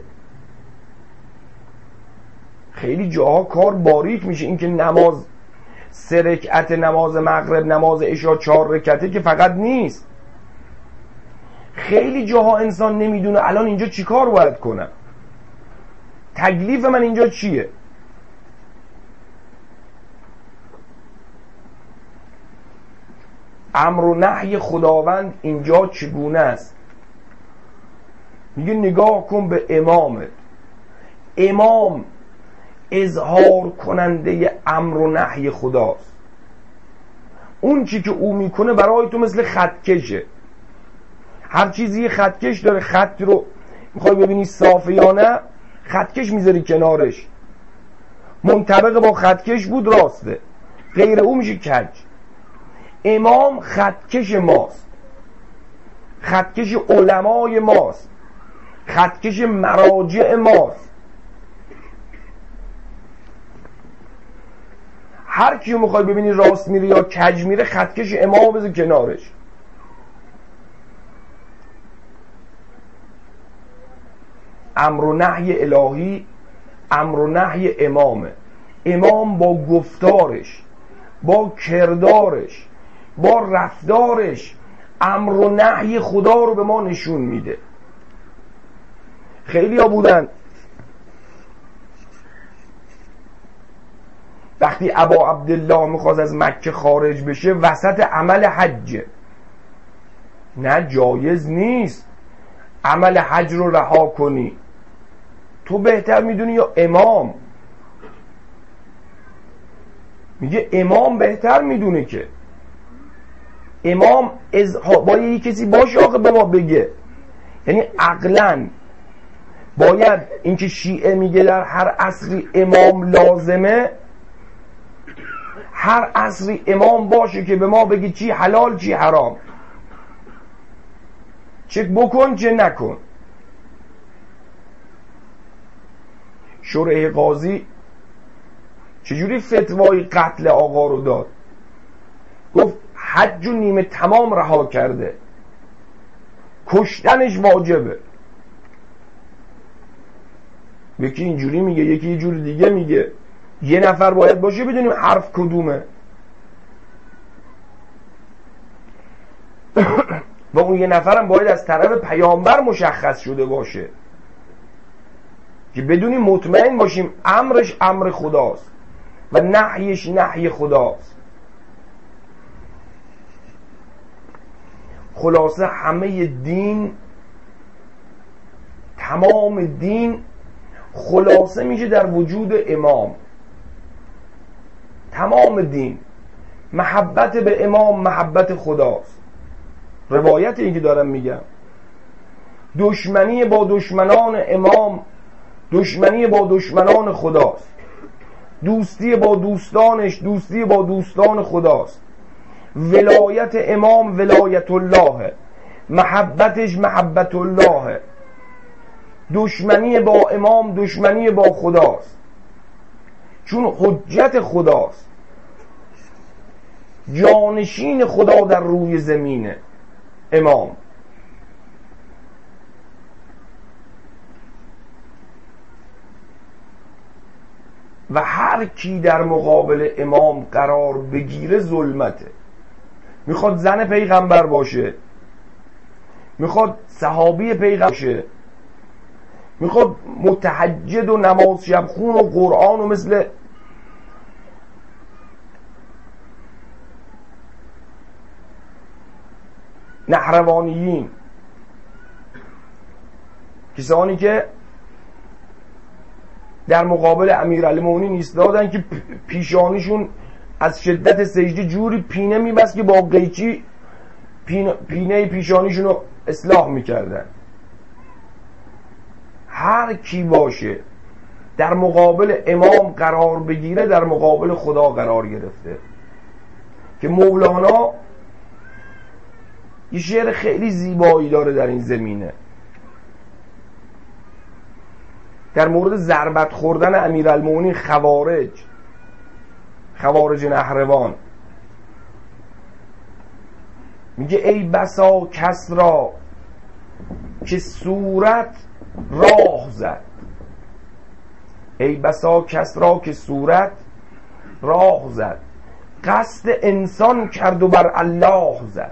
خیلی جاها کار باریک میشه. اینکه نماز 3 رکعت، نماز مغرب، نماز عشا 4 رکعته که فقط نیست. خیلی جاها انسان نمیدونه الان اینجا چی کار باید کنم، تکلیف من اینجا چیه. امر و نهی خداوند اینجا چگونه است؟ میگه نگاه کن به امامت. امام اظهار کننده امر و نهی خداست. اون چی که او میکنه برای تو مثل خطکشه. هر چیزی یه خطکش داره. خط رو میخوای ببینی صافه یا نه، خطکش میذاری کنارش، منطبق با خطکش بود راسته، غیر او میشه کج. امام خطکش ماست، خطکش علمای ماست، خطکش مراجع ماست. هر کیو میخوای ببینی راست میره یا کج میره، خطکش امام بذار کنارش. امر و نهی الهی امر و نهی امامه. امام با گفتارش، با کردارش، با رفتارش امر و نهی خدا رو به ما نشون میده. خیلی ها بودن وقتی ابا عبدالله میخواست از مکه خارج بشه وسط عمل حج، نه جایز نیست عمل حج رو رها کنی. تو بهتر میدونی یا امام؟ میگه امام بهتر میدونه. که امام باید یه کسی باشه آقا به ما بگه. یعنی عقلاً باید اینکه شیعه میگه در هر عصری امام لازمه، هر عصری امام باشه که به ما بگه چی حلال چی حرام، چه بکن چه نکن. شرح قاضی چجوری فتوای قتل آقا رو داد؟ گفت حج و نیمه تمام رها کرده، کشتنش واجبه. یکی اینجوری میگه، یکی یه جور دیگه میگه. یه نفر باید باشه بدونیم حرف کدومه. و اون یه نفرم باید از طرف پیامبر مشخص شده باشه که بدونیم مطمئن باشیم امرش امر خداست و نهیش نهی خداست. خلاصه همه دین، تمام دین خلاصه میشه در وجود امام. تمام دین محبت به امام محبت خداست. روایت این که دارم میگم، دشمنی با دشمنان امام دشمنی با دشمنان خداست، دوستی با دوستانش دوستی با دوستان خداست. ولایت امام ولایت الله، محبتش محبت الله. دشمنی با امام دشمنی با خداست، چون حجت خداست، جانشین خدا در روی زمینه امام. و هر کی در مقابل امام قرار بگیره ظلمته. میخواد زن پیغمبر باشه، میخواد صحابی پیغمبر باشه، میخواد متحجد و نماز شب خون و قرآن و مثل نهروانیین، کسانی که در مقابل امیرالمومنین ایستادن که پیشانیشون از شدت سجده جوری پینه میبست که با قیچی پینه پیشانیشون رو اصلاح میکردن. هر کی باشه در مقابل امام قرار بگیره در مقابل خدا قرار گرفته. که مولانا یه شعر خیلی زیبایی داره در این زمینه در مورد ضربت خوردن امیرالمومنین خوارج نهروان. میگه ای بسا کس را که صورت راه زد، ای بسا کس را که صورت راه زد، قصد انسان کرد و بر الله زد.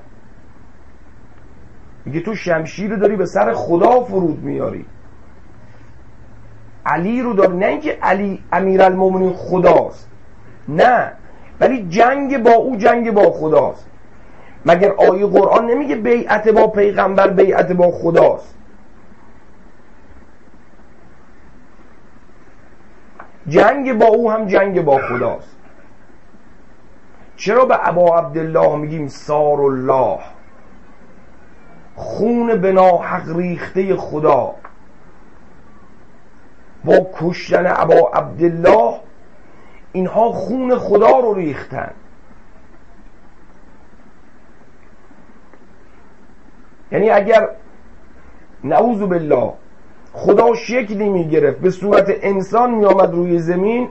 میگه تو شمشیر رو داری به سر خدا فرود میاری، علی رو داری، نه اینکه علی امیرالمومنین خداست، نه، ولی جنگ با او جنگ با خداست. مگر آیه قرآن نمیگه بیعت با پیغمبر بیعت با خداست؟ جنگ با او هم جنگ با خداست. چرا به ابا عبدالله میگیم سار الله، خون به ناحق ریخته خدا؟ با کشتن ابا عبدالله اینها خون خدا رو ریختن. یعنی اگر نعوذ بالله خدا شکلی میگرفت به صورت انسان میامد روی زمین،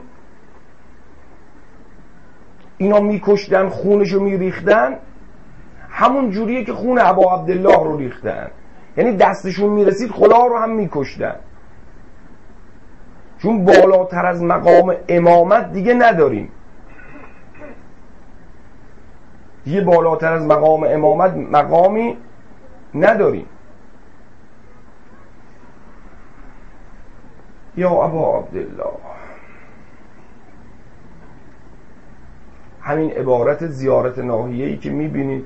اینا میکشتن خونشو میریختن، همون جوریه که خون ابا عبدالله رو ریختن. یعنی دستشون میرسید خدا رو هم میکشتن، چون بالاتر از مقام امامت دیگه نداریم. دیگه بالاتر از مقام امامت مقامی نداریم. یا ابا عبدالله، همین عبارت زیارت ناحیه‌ای که میبینید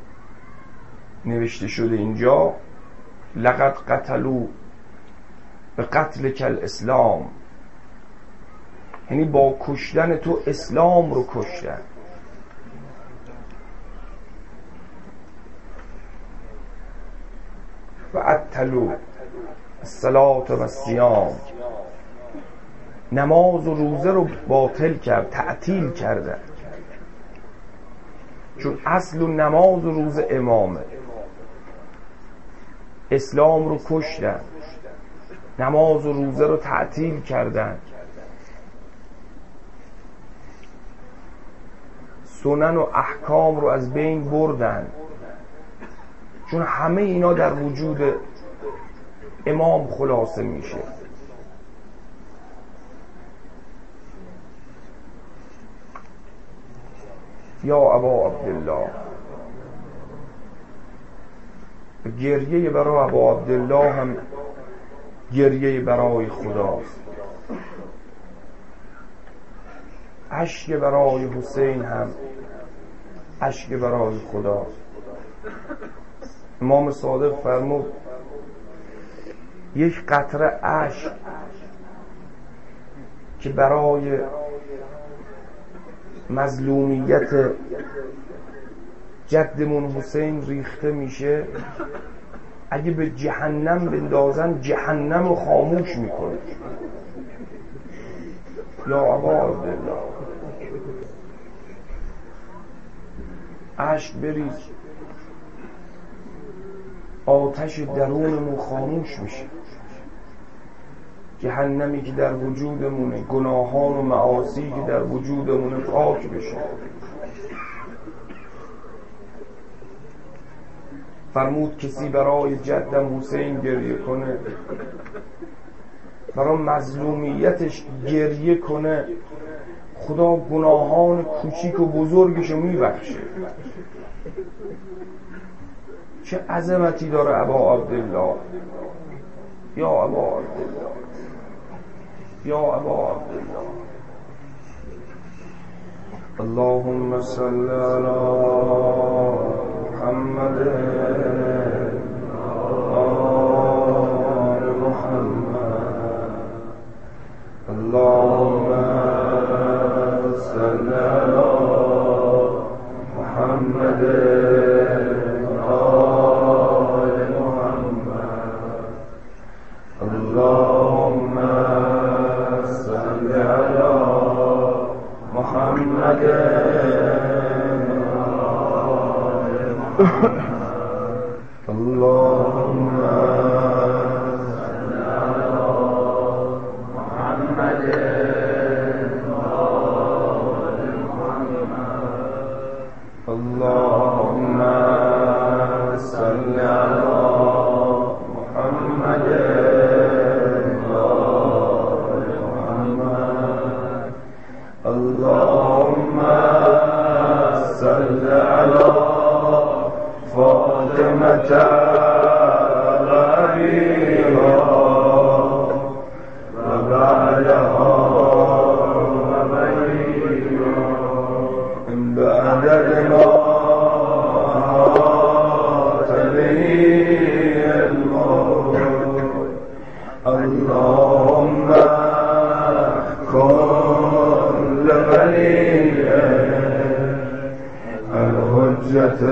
نوشته شده اینجا، لقد قتلوا به قتل کل اسلام، یعنی با کشتن تو اسلام رو کشتن. و عطلوا الصلاة و الصیام، نماز و روزه رو باطل کرد، تعطیل کردن. چون اصل و نماز و روزه امامه، اسلام رو کشتن، نماز و روزه رو تعطیل کردن، سنن و احکام رو از بین بردن. چون همه اینا در وجود امام خلاصه میشه. یا ابا عبدالله، گریه برای ابا عبدالله هم گریه برای خداست، اشک برای حسین هم اشک برای خداست. امام صادق فرمود یک قطره اشک که برای مظلومیت جدمون حسین ریخته میشه، اگه به جهنم بندازن جهنم رو خاموش میکنه. یا ابا عبدالله، اشک بریز، آتش درونمون خاموش میشه. جهنمی که در وجودمونه، گناهان و معاصی که در وجودمونه پاک بشه. فرمود کسی برای جدم حسین گریه کنه، برای مظلومیتش گریه کنه، خدا گناهان کوچیک و بزرگشو میبخشه. چه عظمتی داره ابا عبدالله. یا ابا عبدالله، یا ابا عبدالله. اللهم صل علی محمد آل محمد. اللهم صل علی محمد آل محمد. اللهم صل علی محمد اللهم صل على محمد اللهم صل على محمد اللهم صل على فاطمة غريبا وبعدها وبينا بعدد ما تبين الموت. اللهم كن لولي الحجة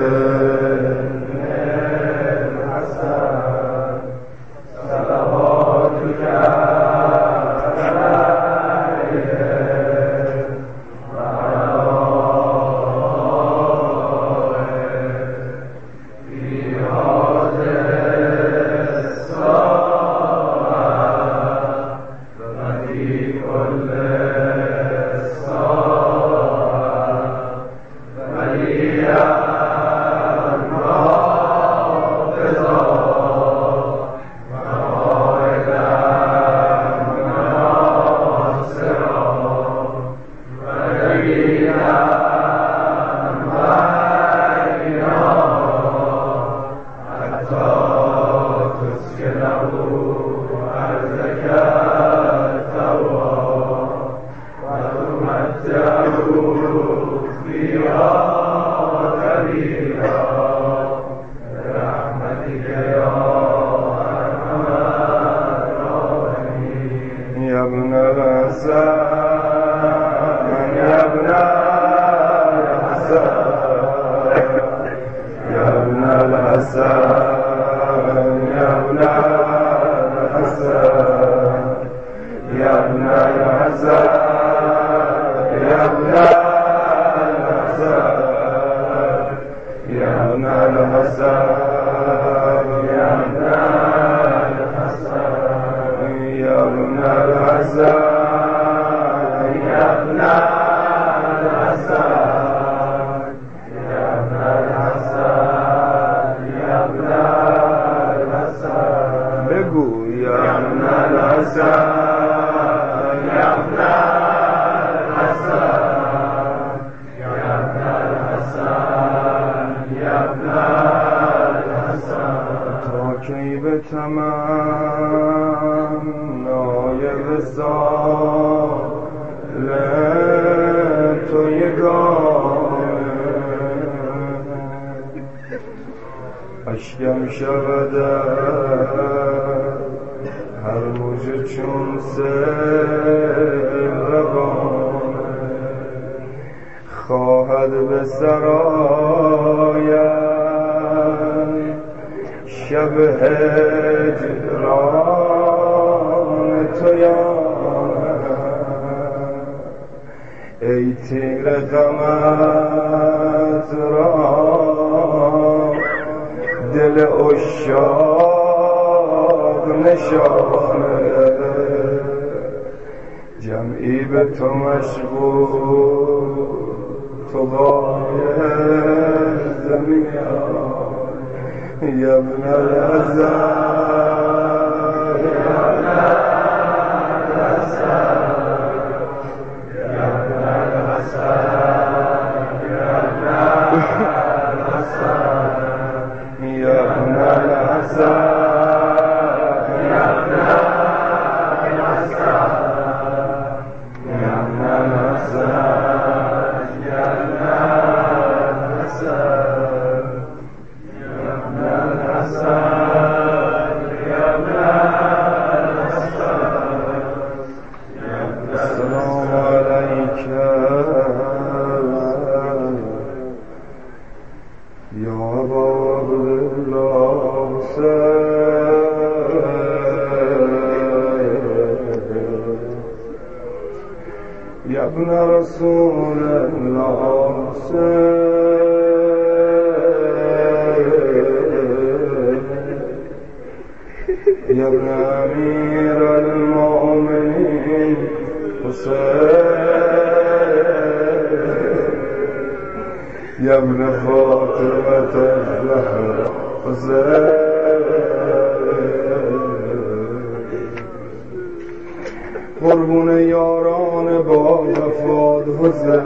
ابن الحسن یا ابن الحسن یا ابن الحسن بگو یا ابن الحسن یا ابن الحسن یا ابن الحسن یا ابن الحسن تا کی به تمنای وصال تو یگانه اشکم شود هر موج چون سیل روانه خواهد به سرایم شب هجران تو یانه ای تیر غمت را دل عشاق نشانه جمعی به تو مشغول تو غایب زمین یا ابن الحسن یا ابن الحسن یا ابن الحسن یا ابن الحسن یا ابن یا ابن رسول الله یا ابن امیر المؤمنین حسین یا ابن فاطمة الزهرا حسین قربون یاران با وفاد حسین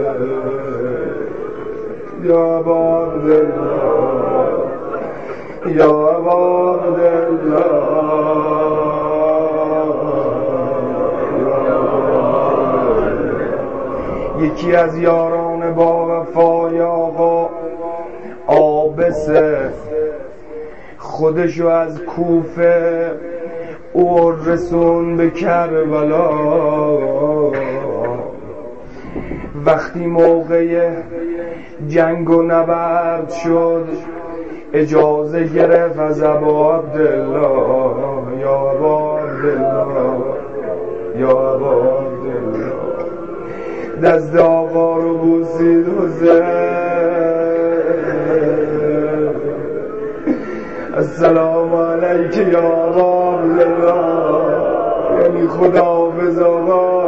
یا عبادالله یا عبادالله. یکی از یاران با وفای آقا عابسه خودشو از کوفه او رسون به کربلا وقتی موقع جنگ و نبرد شد اجازه گرفت از ابا عبدالله یا ابا عبدالله یا ابا عبدالله دست آقا رو بوسید حسین السلام علیک یا ابا عبدالله یعنی خداحافظ آقا.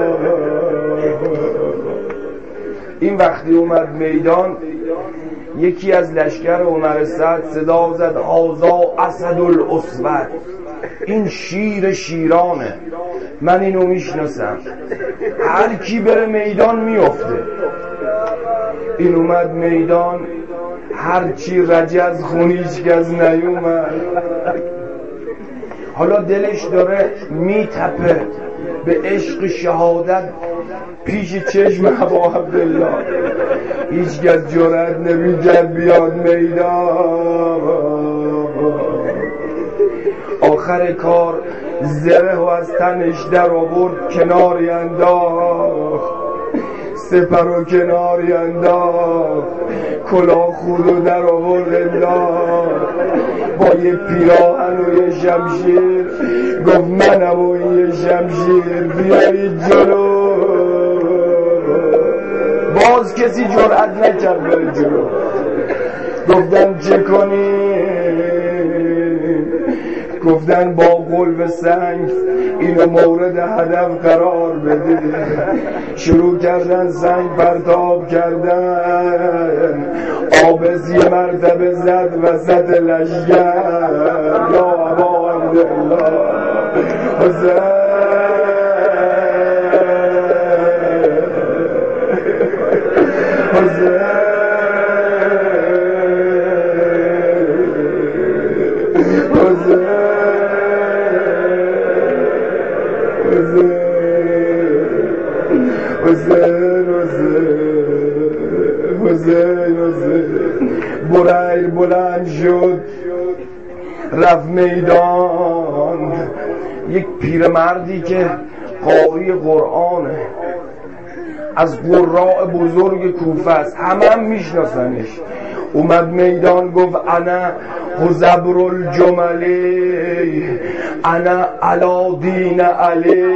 این وقتی اومد میدان یکی از لشکر عمر سعد صدا زد هذا اسد الاسود، این شیر شیرانه، من اینو میشناسم، هر کی بره میدان میفته. این اومد میدان هرچی رجز خونیش کس نیومد، حالا دلش داره میتپه به عشق شهادت پیش چشم ابا عبدالله، هیچ کس جرأت نمیکرد بیاد میدان. آخر کار زره و از تنش در آورد کناری انداخت، سپر و کناری انداخت، کلاه خودو در آورد انداخت، با یه پیراهن و یه شمشیر گفت منم و یه شمشیر بیایید جلو. باز کسی جرأت نکرد بره جلو. گفتن چه کنیم؟ گفتن با قلب سنگ اینو مورد هدف قرار بده. شروع کردن سنگ پرتاب کردن، آبز یه مرتبه زد وسط لشگر. یا ابا عبدالله حسین برای بلند شد رفت میدان. یک پیرمردی که قاری قرآنه، از قراء بزرگ کوفه است، همه هم میشناسنش. اومد میدان گفت انا حزبر الجملی، انا علی دین علی،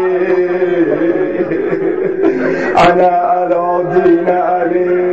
انا علی دین علی.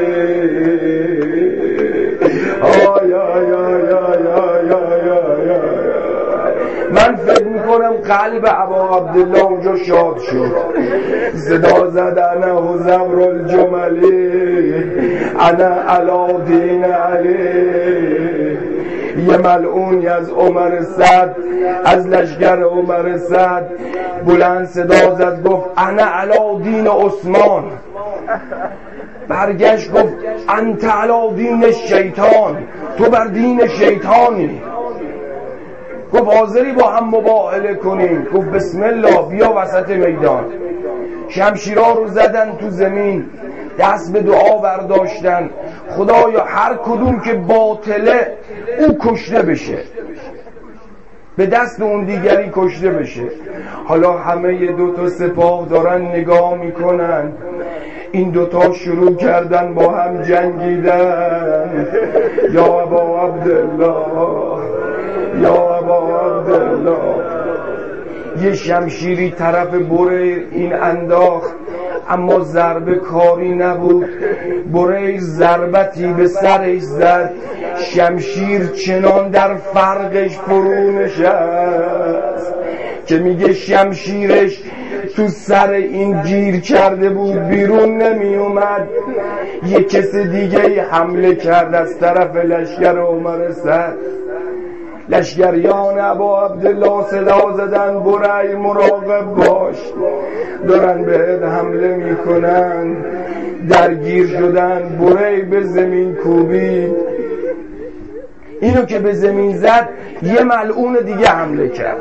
من فکر میکنم قلب ابا عبدالله اونجا شاد شد. صدا زد انا حزبر الجملی، انا علی دین علی. یه ملعونی از عمر سعد، از لشکر عمر سعد بلند صدا زد گفت انا علی دین عثمان. برگشت گفت انت علی دین شیطان، تو بر دین شیطانی. گفت حاضری با هم مباهله کنیم؟ گفت بسم الله، بیا وسط میدان. شمشیرها رو زدن تو زمین، دست به دعا برداشتن، خدایا هر کدوم که باطله او کشته بشه، به دست اون دیگری کشته بشه. حالا همه یه دوتا سپاه دارن نگاه میکنن، این دوتا شروع کردن با هم جنگیدن. یا ابا عبدالله، یا ابا عبدالله. یه شمشیری طرف بریر این انداخت، اما ضربه کاری نبود. بریر ضربتی به سرش زد، شمشیر چنان در فرقش فرو نشست که میگه شمشیرش تو سر این گیر کرده بود، بیرون نمی اومد. یک کس دیگه حمله کرد از طرف لشکر عمر سعد. لشکریان ابا عبدالله صدا زدن برای مراقب باش، دارن بهت حمله میکنن. درگیر شدن، برای به زمین کوبید. اینو که به زمین زد یه ملعون دیگه حمله کرد.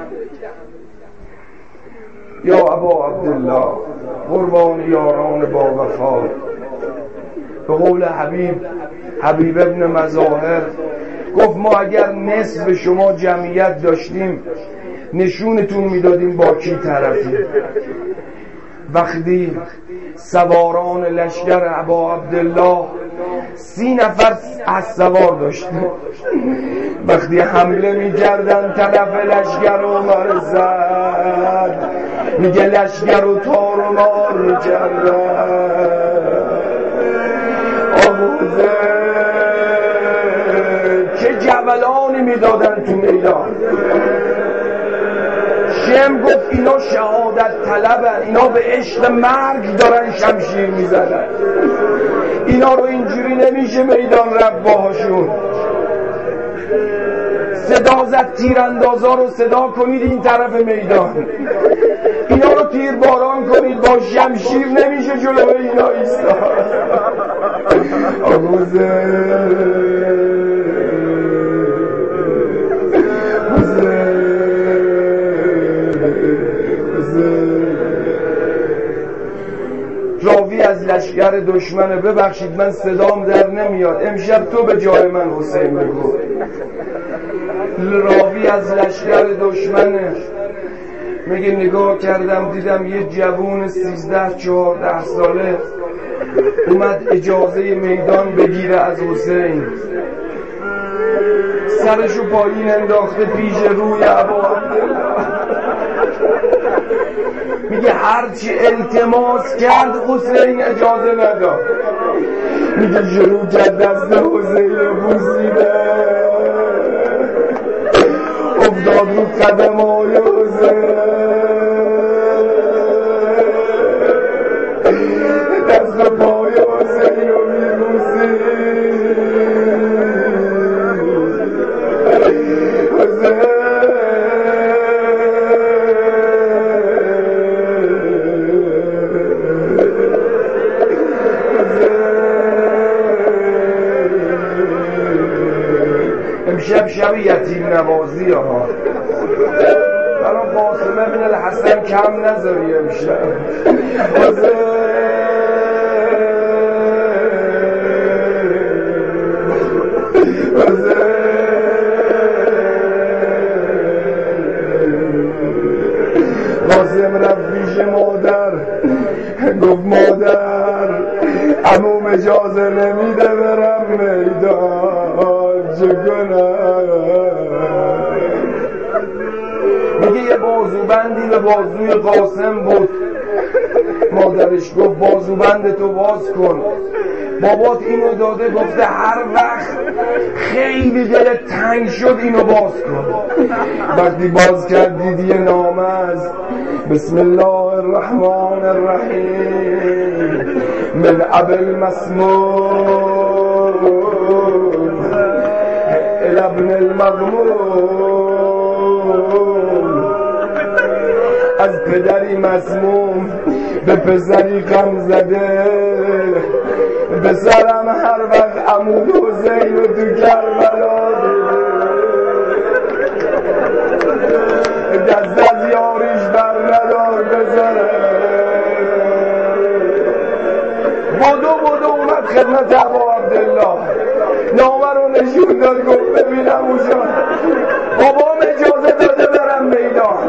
یا ابا عبدالله قربان یاران با وفا، به قول حبیب ابن مظاهر گفت ما اگر نصف شما جمعیت داشتیم نشونتون میدادیم با کی طرفی. وقتی سواران لشکر ابا عبدالله 30 نفر از سوار داشتیم، وقتی حمله میکردن طرف لشکر عمر سعد، میگه لشکر رو تار و مار میکردن. چه جولانی میدادن تو میدان. شم گفت اینا شهادت طلبن، اینا به عشق مرگ دارن شمشیر میزنن، اینا رو اینجوری نمیشه میدان رفت باهاشون. صدا زد تیراندازا رو صدا کنید این طرف میدان، اینا رو تیر باران کنید، با شمشیر نمیشه جلوی اینا ایستاد. راوی از لشکر دشمنه، ببخشید من صدام در نمیاد، امشب تو به جای من حسین بگو. راوی از لشکر دشمنه، میگه نگاه کردم دیدم یه جوون 13-14 ساله اومد اجازه میدان بگیره از حسین، سرشو پایین انداخته پیش روی ابا عبدالله. میگه هرچی التماس کرد حسین اجازه نداد. میگه شروع کرد دست حسین بوسیده، افتاد رو قدمای حسین. دست و پای حسین رو میبوسی امشب شب یتیم نوازی ها برای قاسم ابن الحسن کم نذاری امشب قاسم رفت پیش مادر گفت مادر عموم اجازه نمیده برم میدان چه کنم میگه یه بازوبندی به بازوی قاسم بود مادرش گفت بازوبند تو باز کن بابات اینو داده گفته هر وقت خیلی دلت تنگ شد اینو باز کن وقتی باز کرد دیدی یه نامه است بسم الله الرحمن الرحیم من ابی المسموم الی ابن المغموم از پدری مسموم به پسری غم زده پسرم هر وقت عمود حسین رو تو کربلا دیده دست از یاریش بر ندار بزنه بدو اومد خدمت ابا عبدالله نامه رو نشون داد گفت ببینم اوشا بابام اجازه داده برم میدان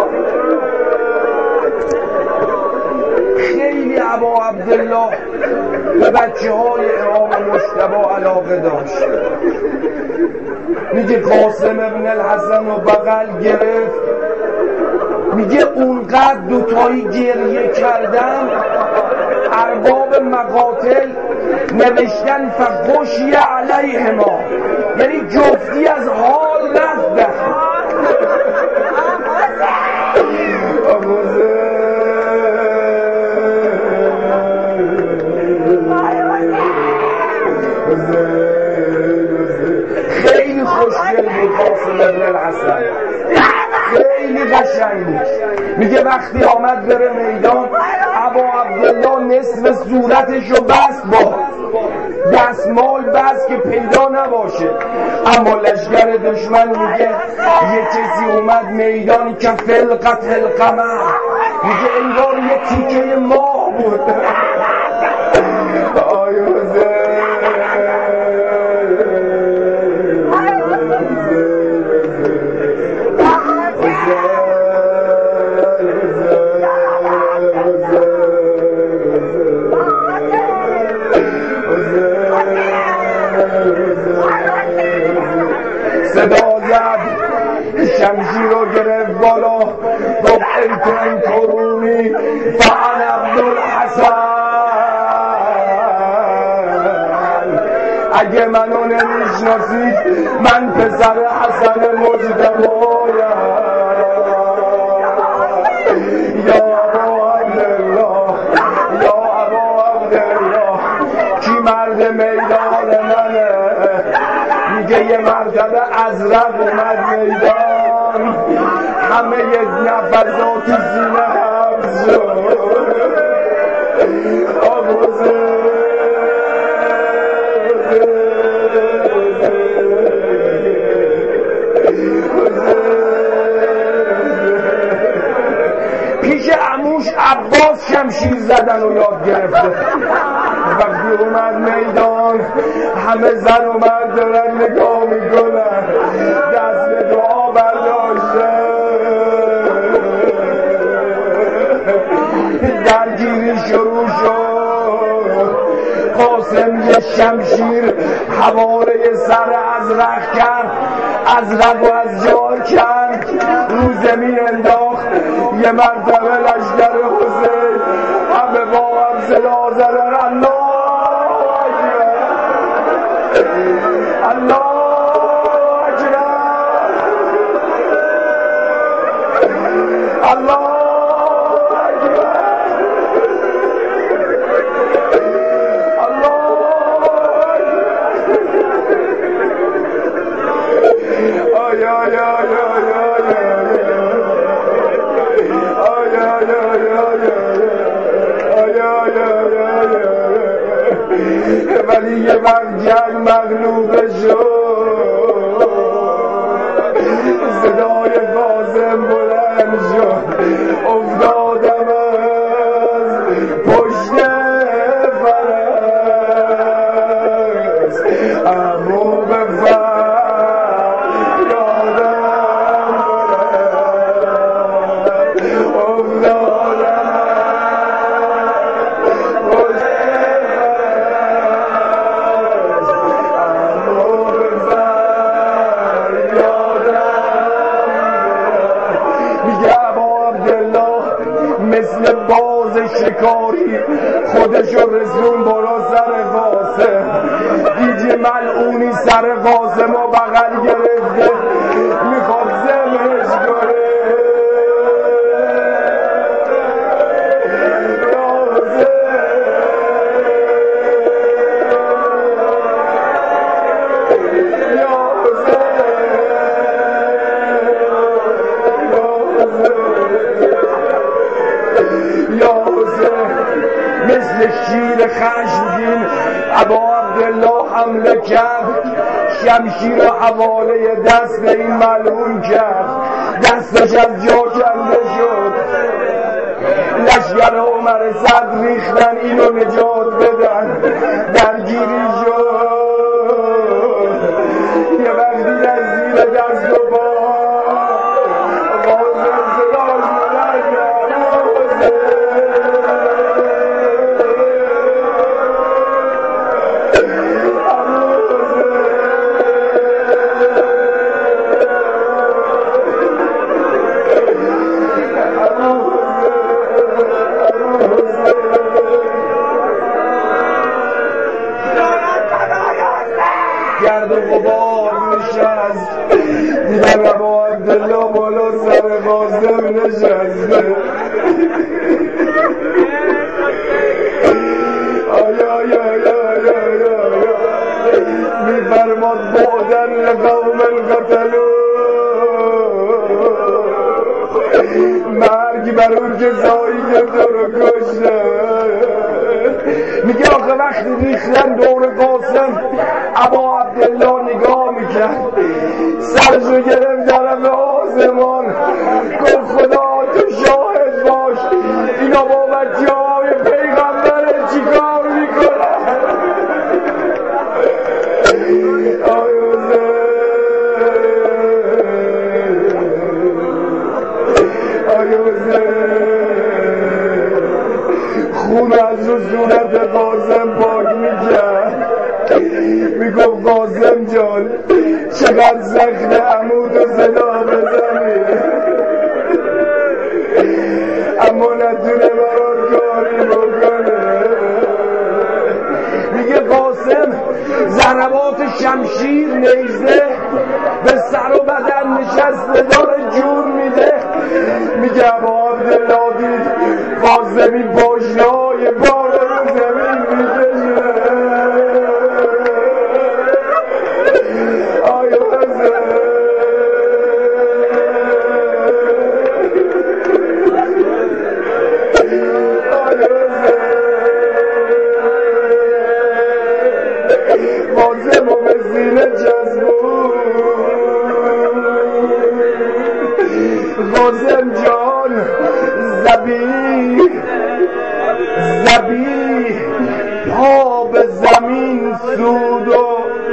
خیلی ابا عبدالله به بچه های امام مجتبی علاقه داشت میگه قاسم ابن الحسن رو بغل گرفت میگه اونقدر دوتایی گریه کردن ارباب مقاتل نوشتن فخشی علیهما یعنی جفتی از حال رفتن خیلی خوشگل بود قاسم ابن الحسن خیلی قشنگ بود میگه وقتی آمد بره میدان ابا عبدالله نصف صورتشو بست با دستمال بست که پیدا نباشه اما لشکر دشمن میگه یه کسی اومد میدان که فلقت القمر میگه انگار یه تیکه ماه بود صدا زد شمشیر رو گرفت بالا گفت انتن کرونی فعن عبدالحسن اگه منو نمیشناسید من پسر حسن مجتبایم یا ابا عبدالله یا ابا عبدالله کی مرد میدان منه میگه یه مرتبه ازرق اومد میدان همه نفسات سینه حبس شد پیش عموش عباس شمشیر زدن و یاد گرفته وقتی اومد میدان همه زن و مرد دارن نگاه میکنن دست به دعا برداشته درگیری شروع شد قاسم یه شمشیر حواره سر ازرق کرد ازرق و از جا کرد رو زمین انداخت یه مرتبه لشکر حسین همه با هم صدا زدن الله ولی یه وقت جنگ مغلوب شد، صدای قاسم بلند شد، افتادم از پشت فرس، امو به فریادم افتادم پشت فرس، امو به میگه ابا عبدالله مثل باز شکاری خودشو رسون بالا سر قاسم، دیگه ملعونی سر قاسم و بغل گرفته میخواد زمش کنه. مثل شیر خشمگین ابا عبدالله حمله کرد، شمشیر و حواله دست این ملعون کرد، دستش از جا کنده شد. لشگر عمر سعد ریختن اینو نجات بدن، درگیری شد. یه وقتی از زیر دست و پا قاسم صداش بلند گرد و غبار نشست، دیدن ابا عبدالله بالا سر قاسم نشسته. میفرماد بعدن لقوم القتلو، مرگ بر اون کسایی که تو رو کشته. میگه آخه وقتی ریختن دور قاسم ابا عبدالله نگاه میکرد، سرشو گرفت طرف آسمان، گفت خدا تو شاهد باش اینا با بچه های پیغمبر چی کار میکنن. خون از رو صورت قاسم پاک میکرد، میگفت قاسم جان چقدر سخته عمود و صدا بزنی، اما نتونه برات کاری بکنه. میگه قاسم ضربات شمشیر نیزه به سر و بدن نشسته داره جور میده. میگه ابا عبدالله دید قاسمی پاشنهای بار رو زمین میکشه. قاسم و به سینه جذبون، قاسم جان زبی پا به زمین سود و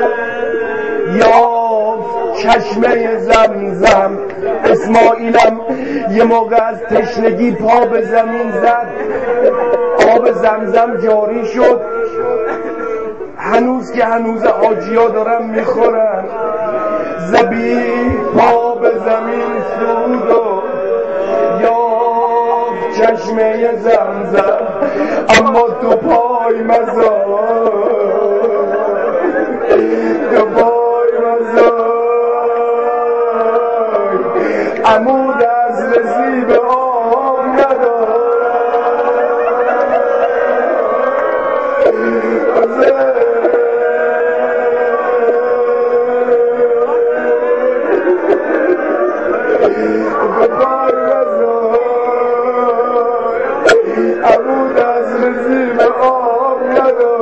یافت چشمه زمزم. اسماعیلم یه موقع از تشنگی پا به زمین زد، آب زمزم جاری شد. هنوز که هنوز حاجی‌ها دارن میخورن. زبی پا به زمین سود و یافت چشمه زمزم، اما تو پای مزار، تو پای مزار، عمود از رسی به آب ندار. عمود از رسی به آب ندار.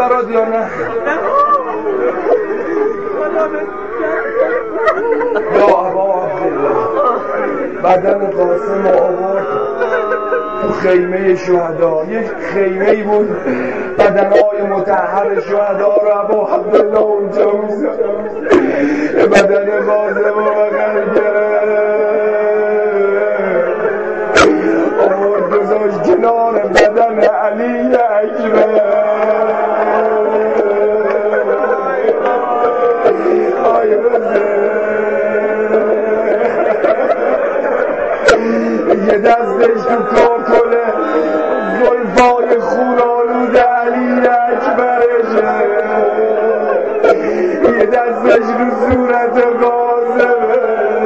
برات یا نه؟ یا ابا عبدالله بدن قاسم آورد تو خیمه شهدا. یک خیمه بود بدنهای مطهر شهدا رو ابا عبدالله اونجا میزد. بدن قاسم رو بغل گرفت آورد گذاشت کنار بدن علی اکبر. یه دستش تو کاکله زلفای خونالود علی اکبرشه، یه دستش رو صورت قاسمه.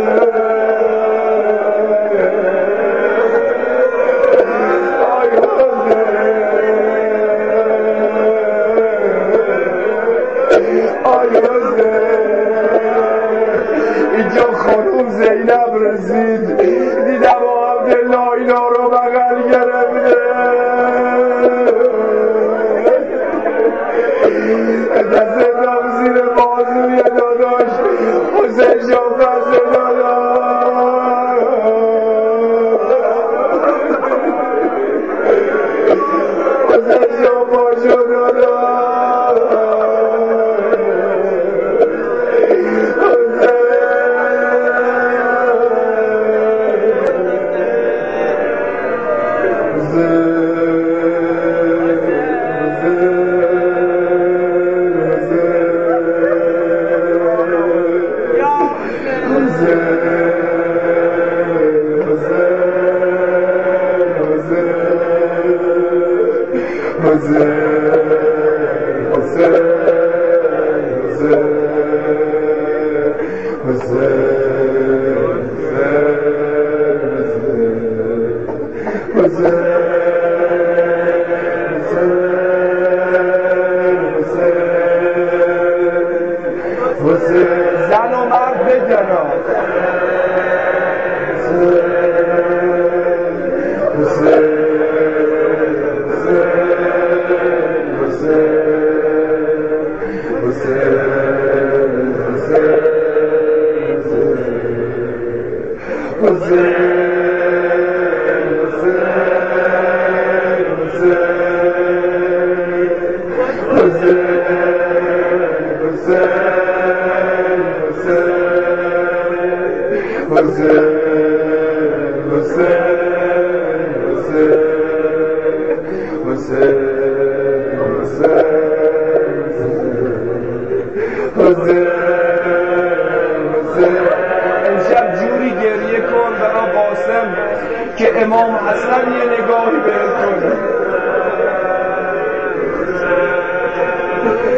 اینجا خانوم زینب رسید، دیدم عبدالله اینا رو بغل گرفته، دست دام زیر بازوی داداش حسین شام دست داداش، حسین شام باشو داداش. زن و مرد بجنا امشب جوری گریه کن برای قاسم که امام حسن یه نگاهی بهت کنه.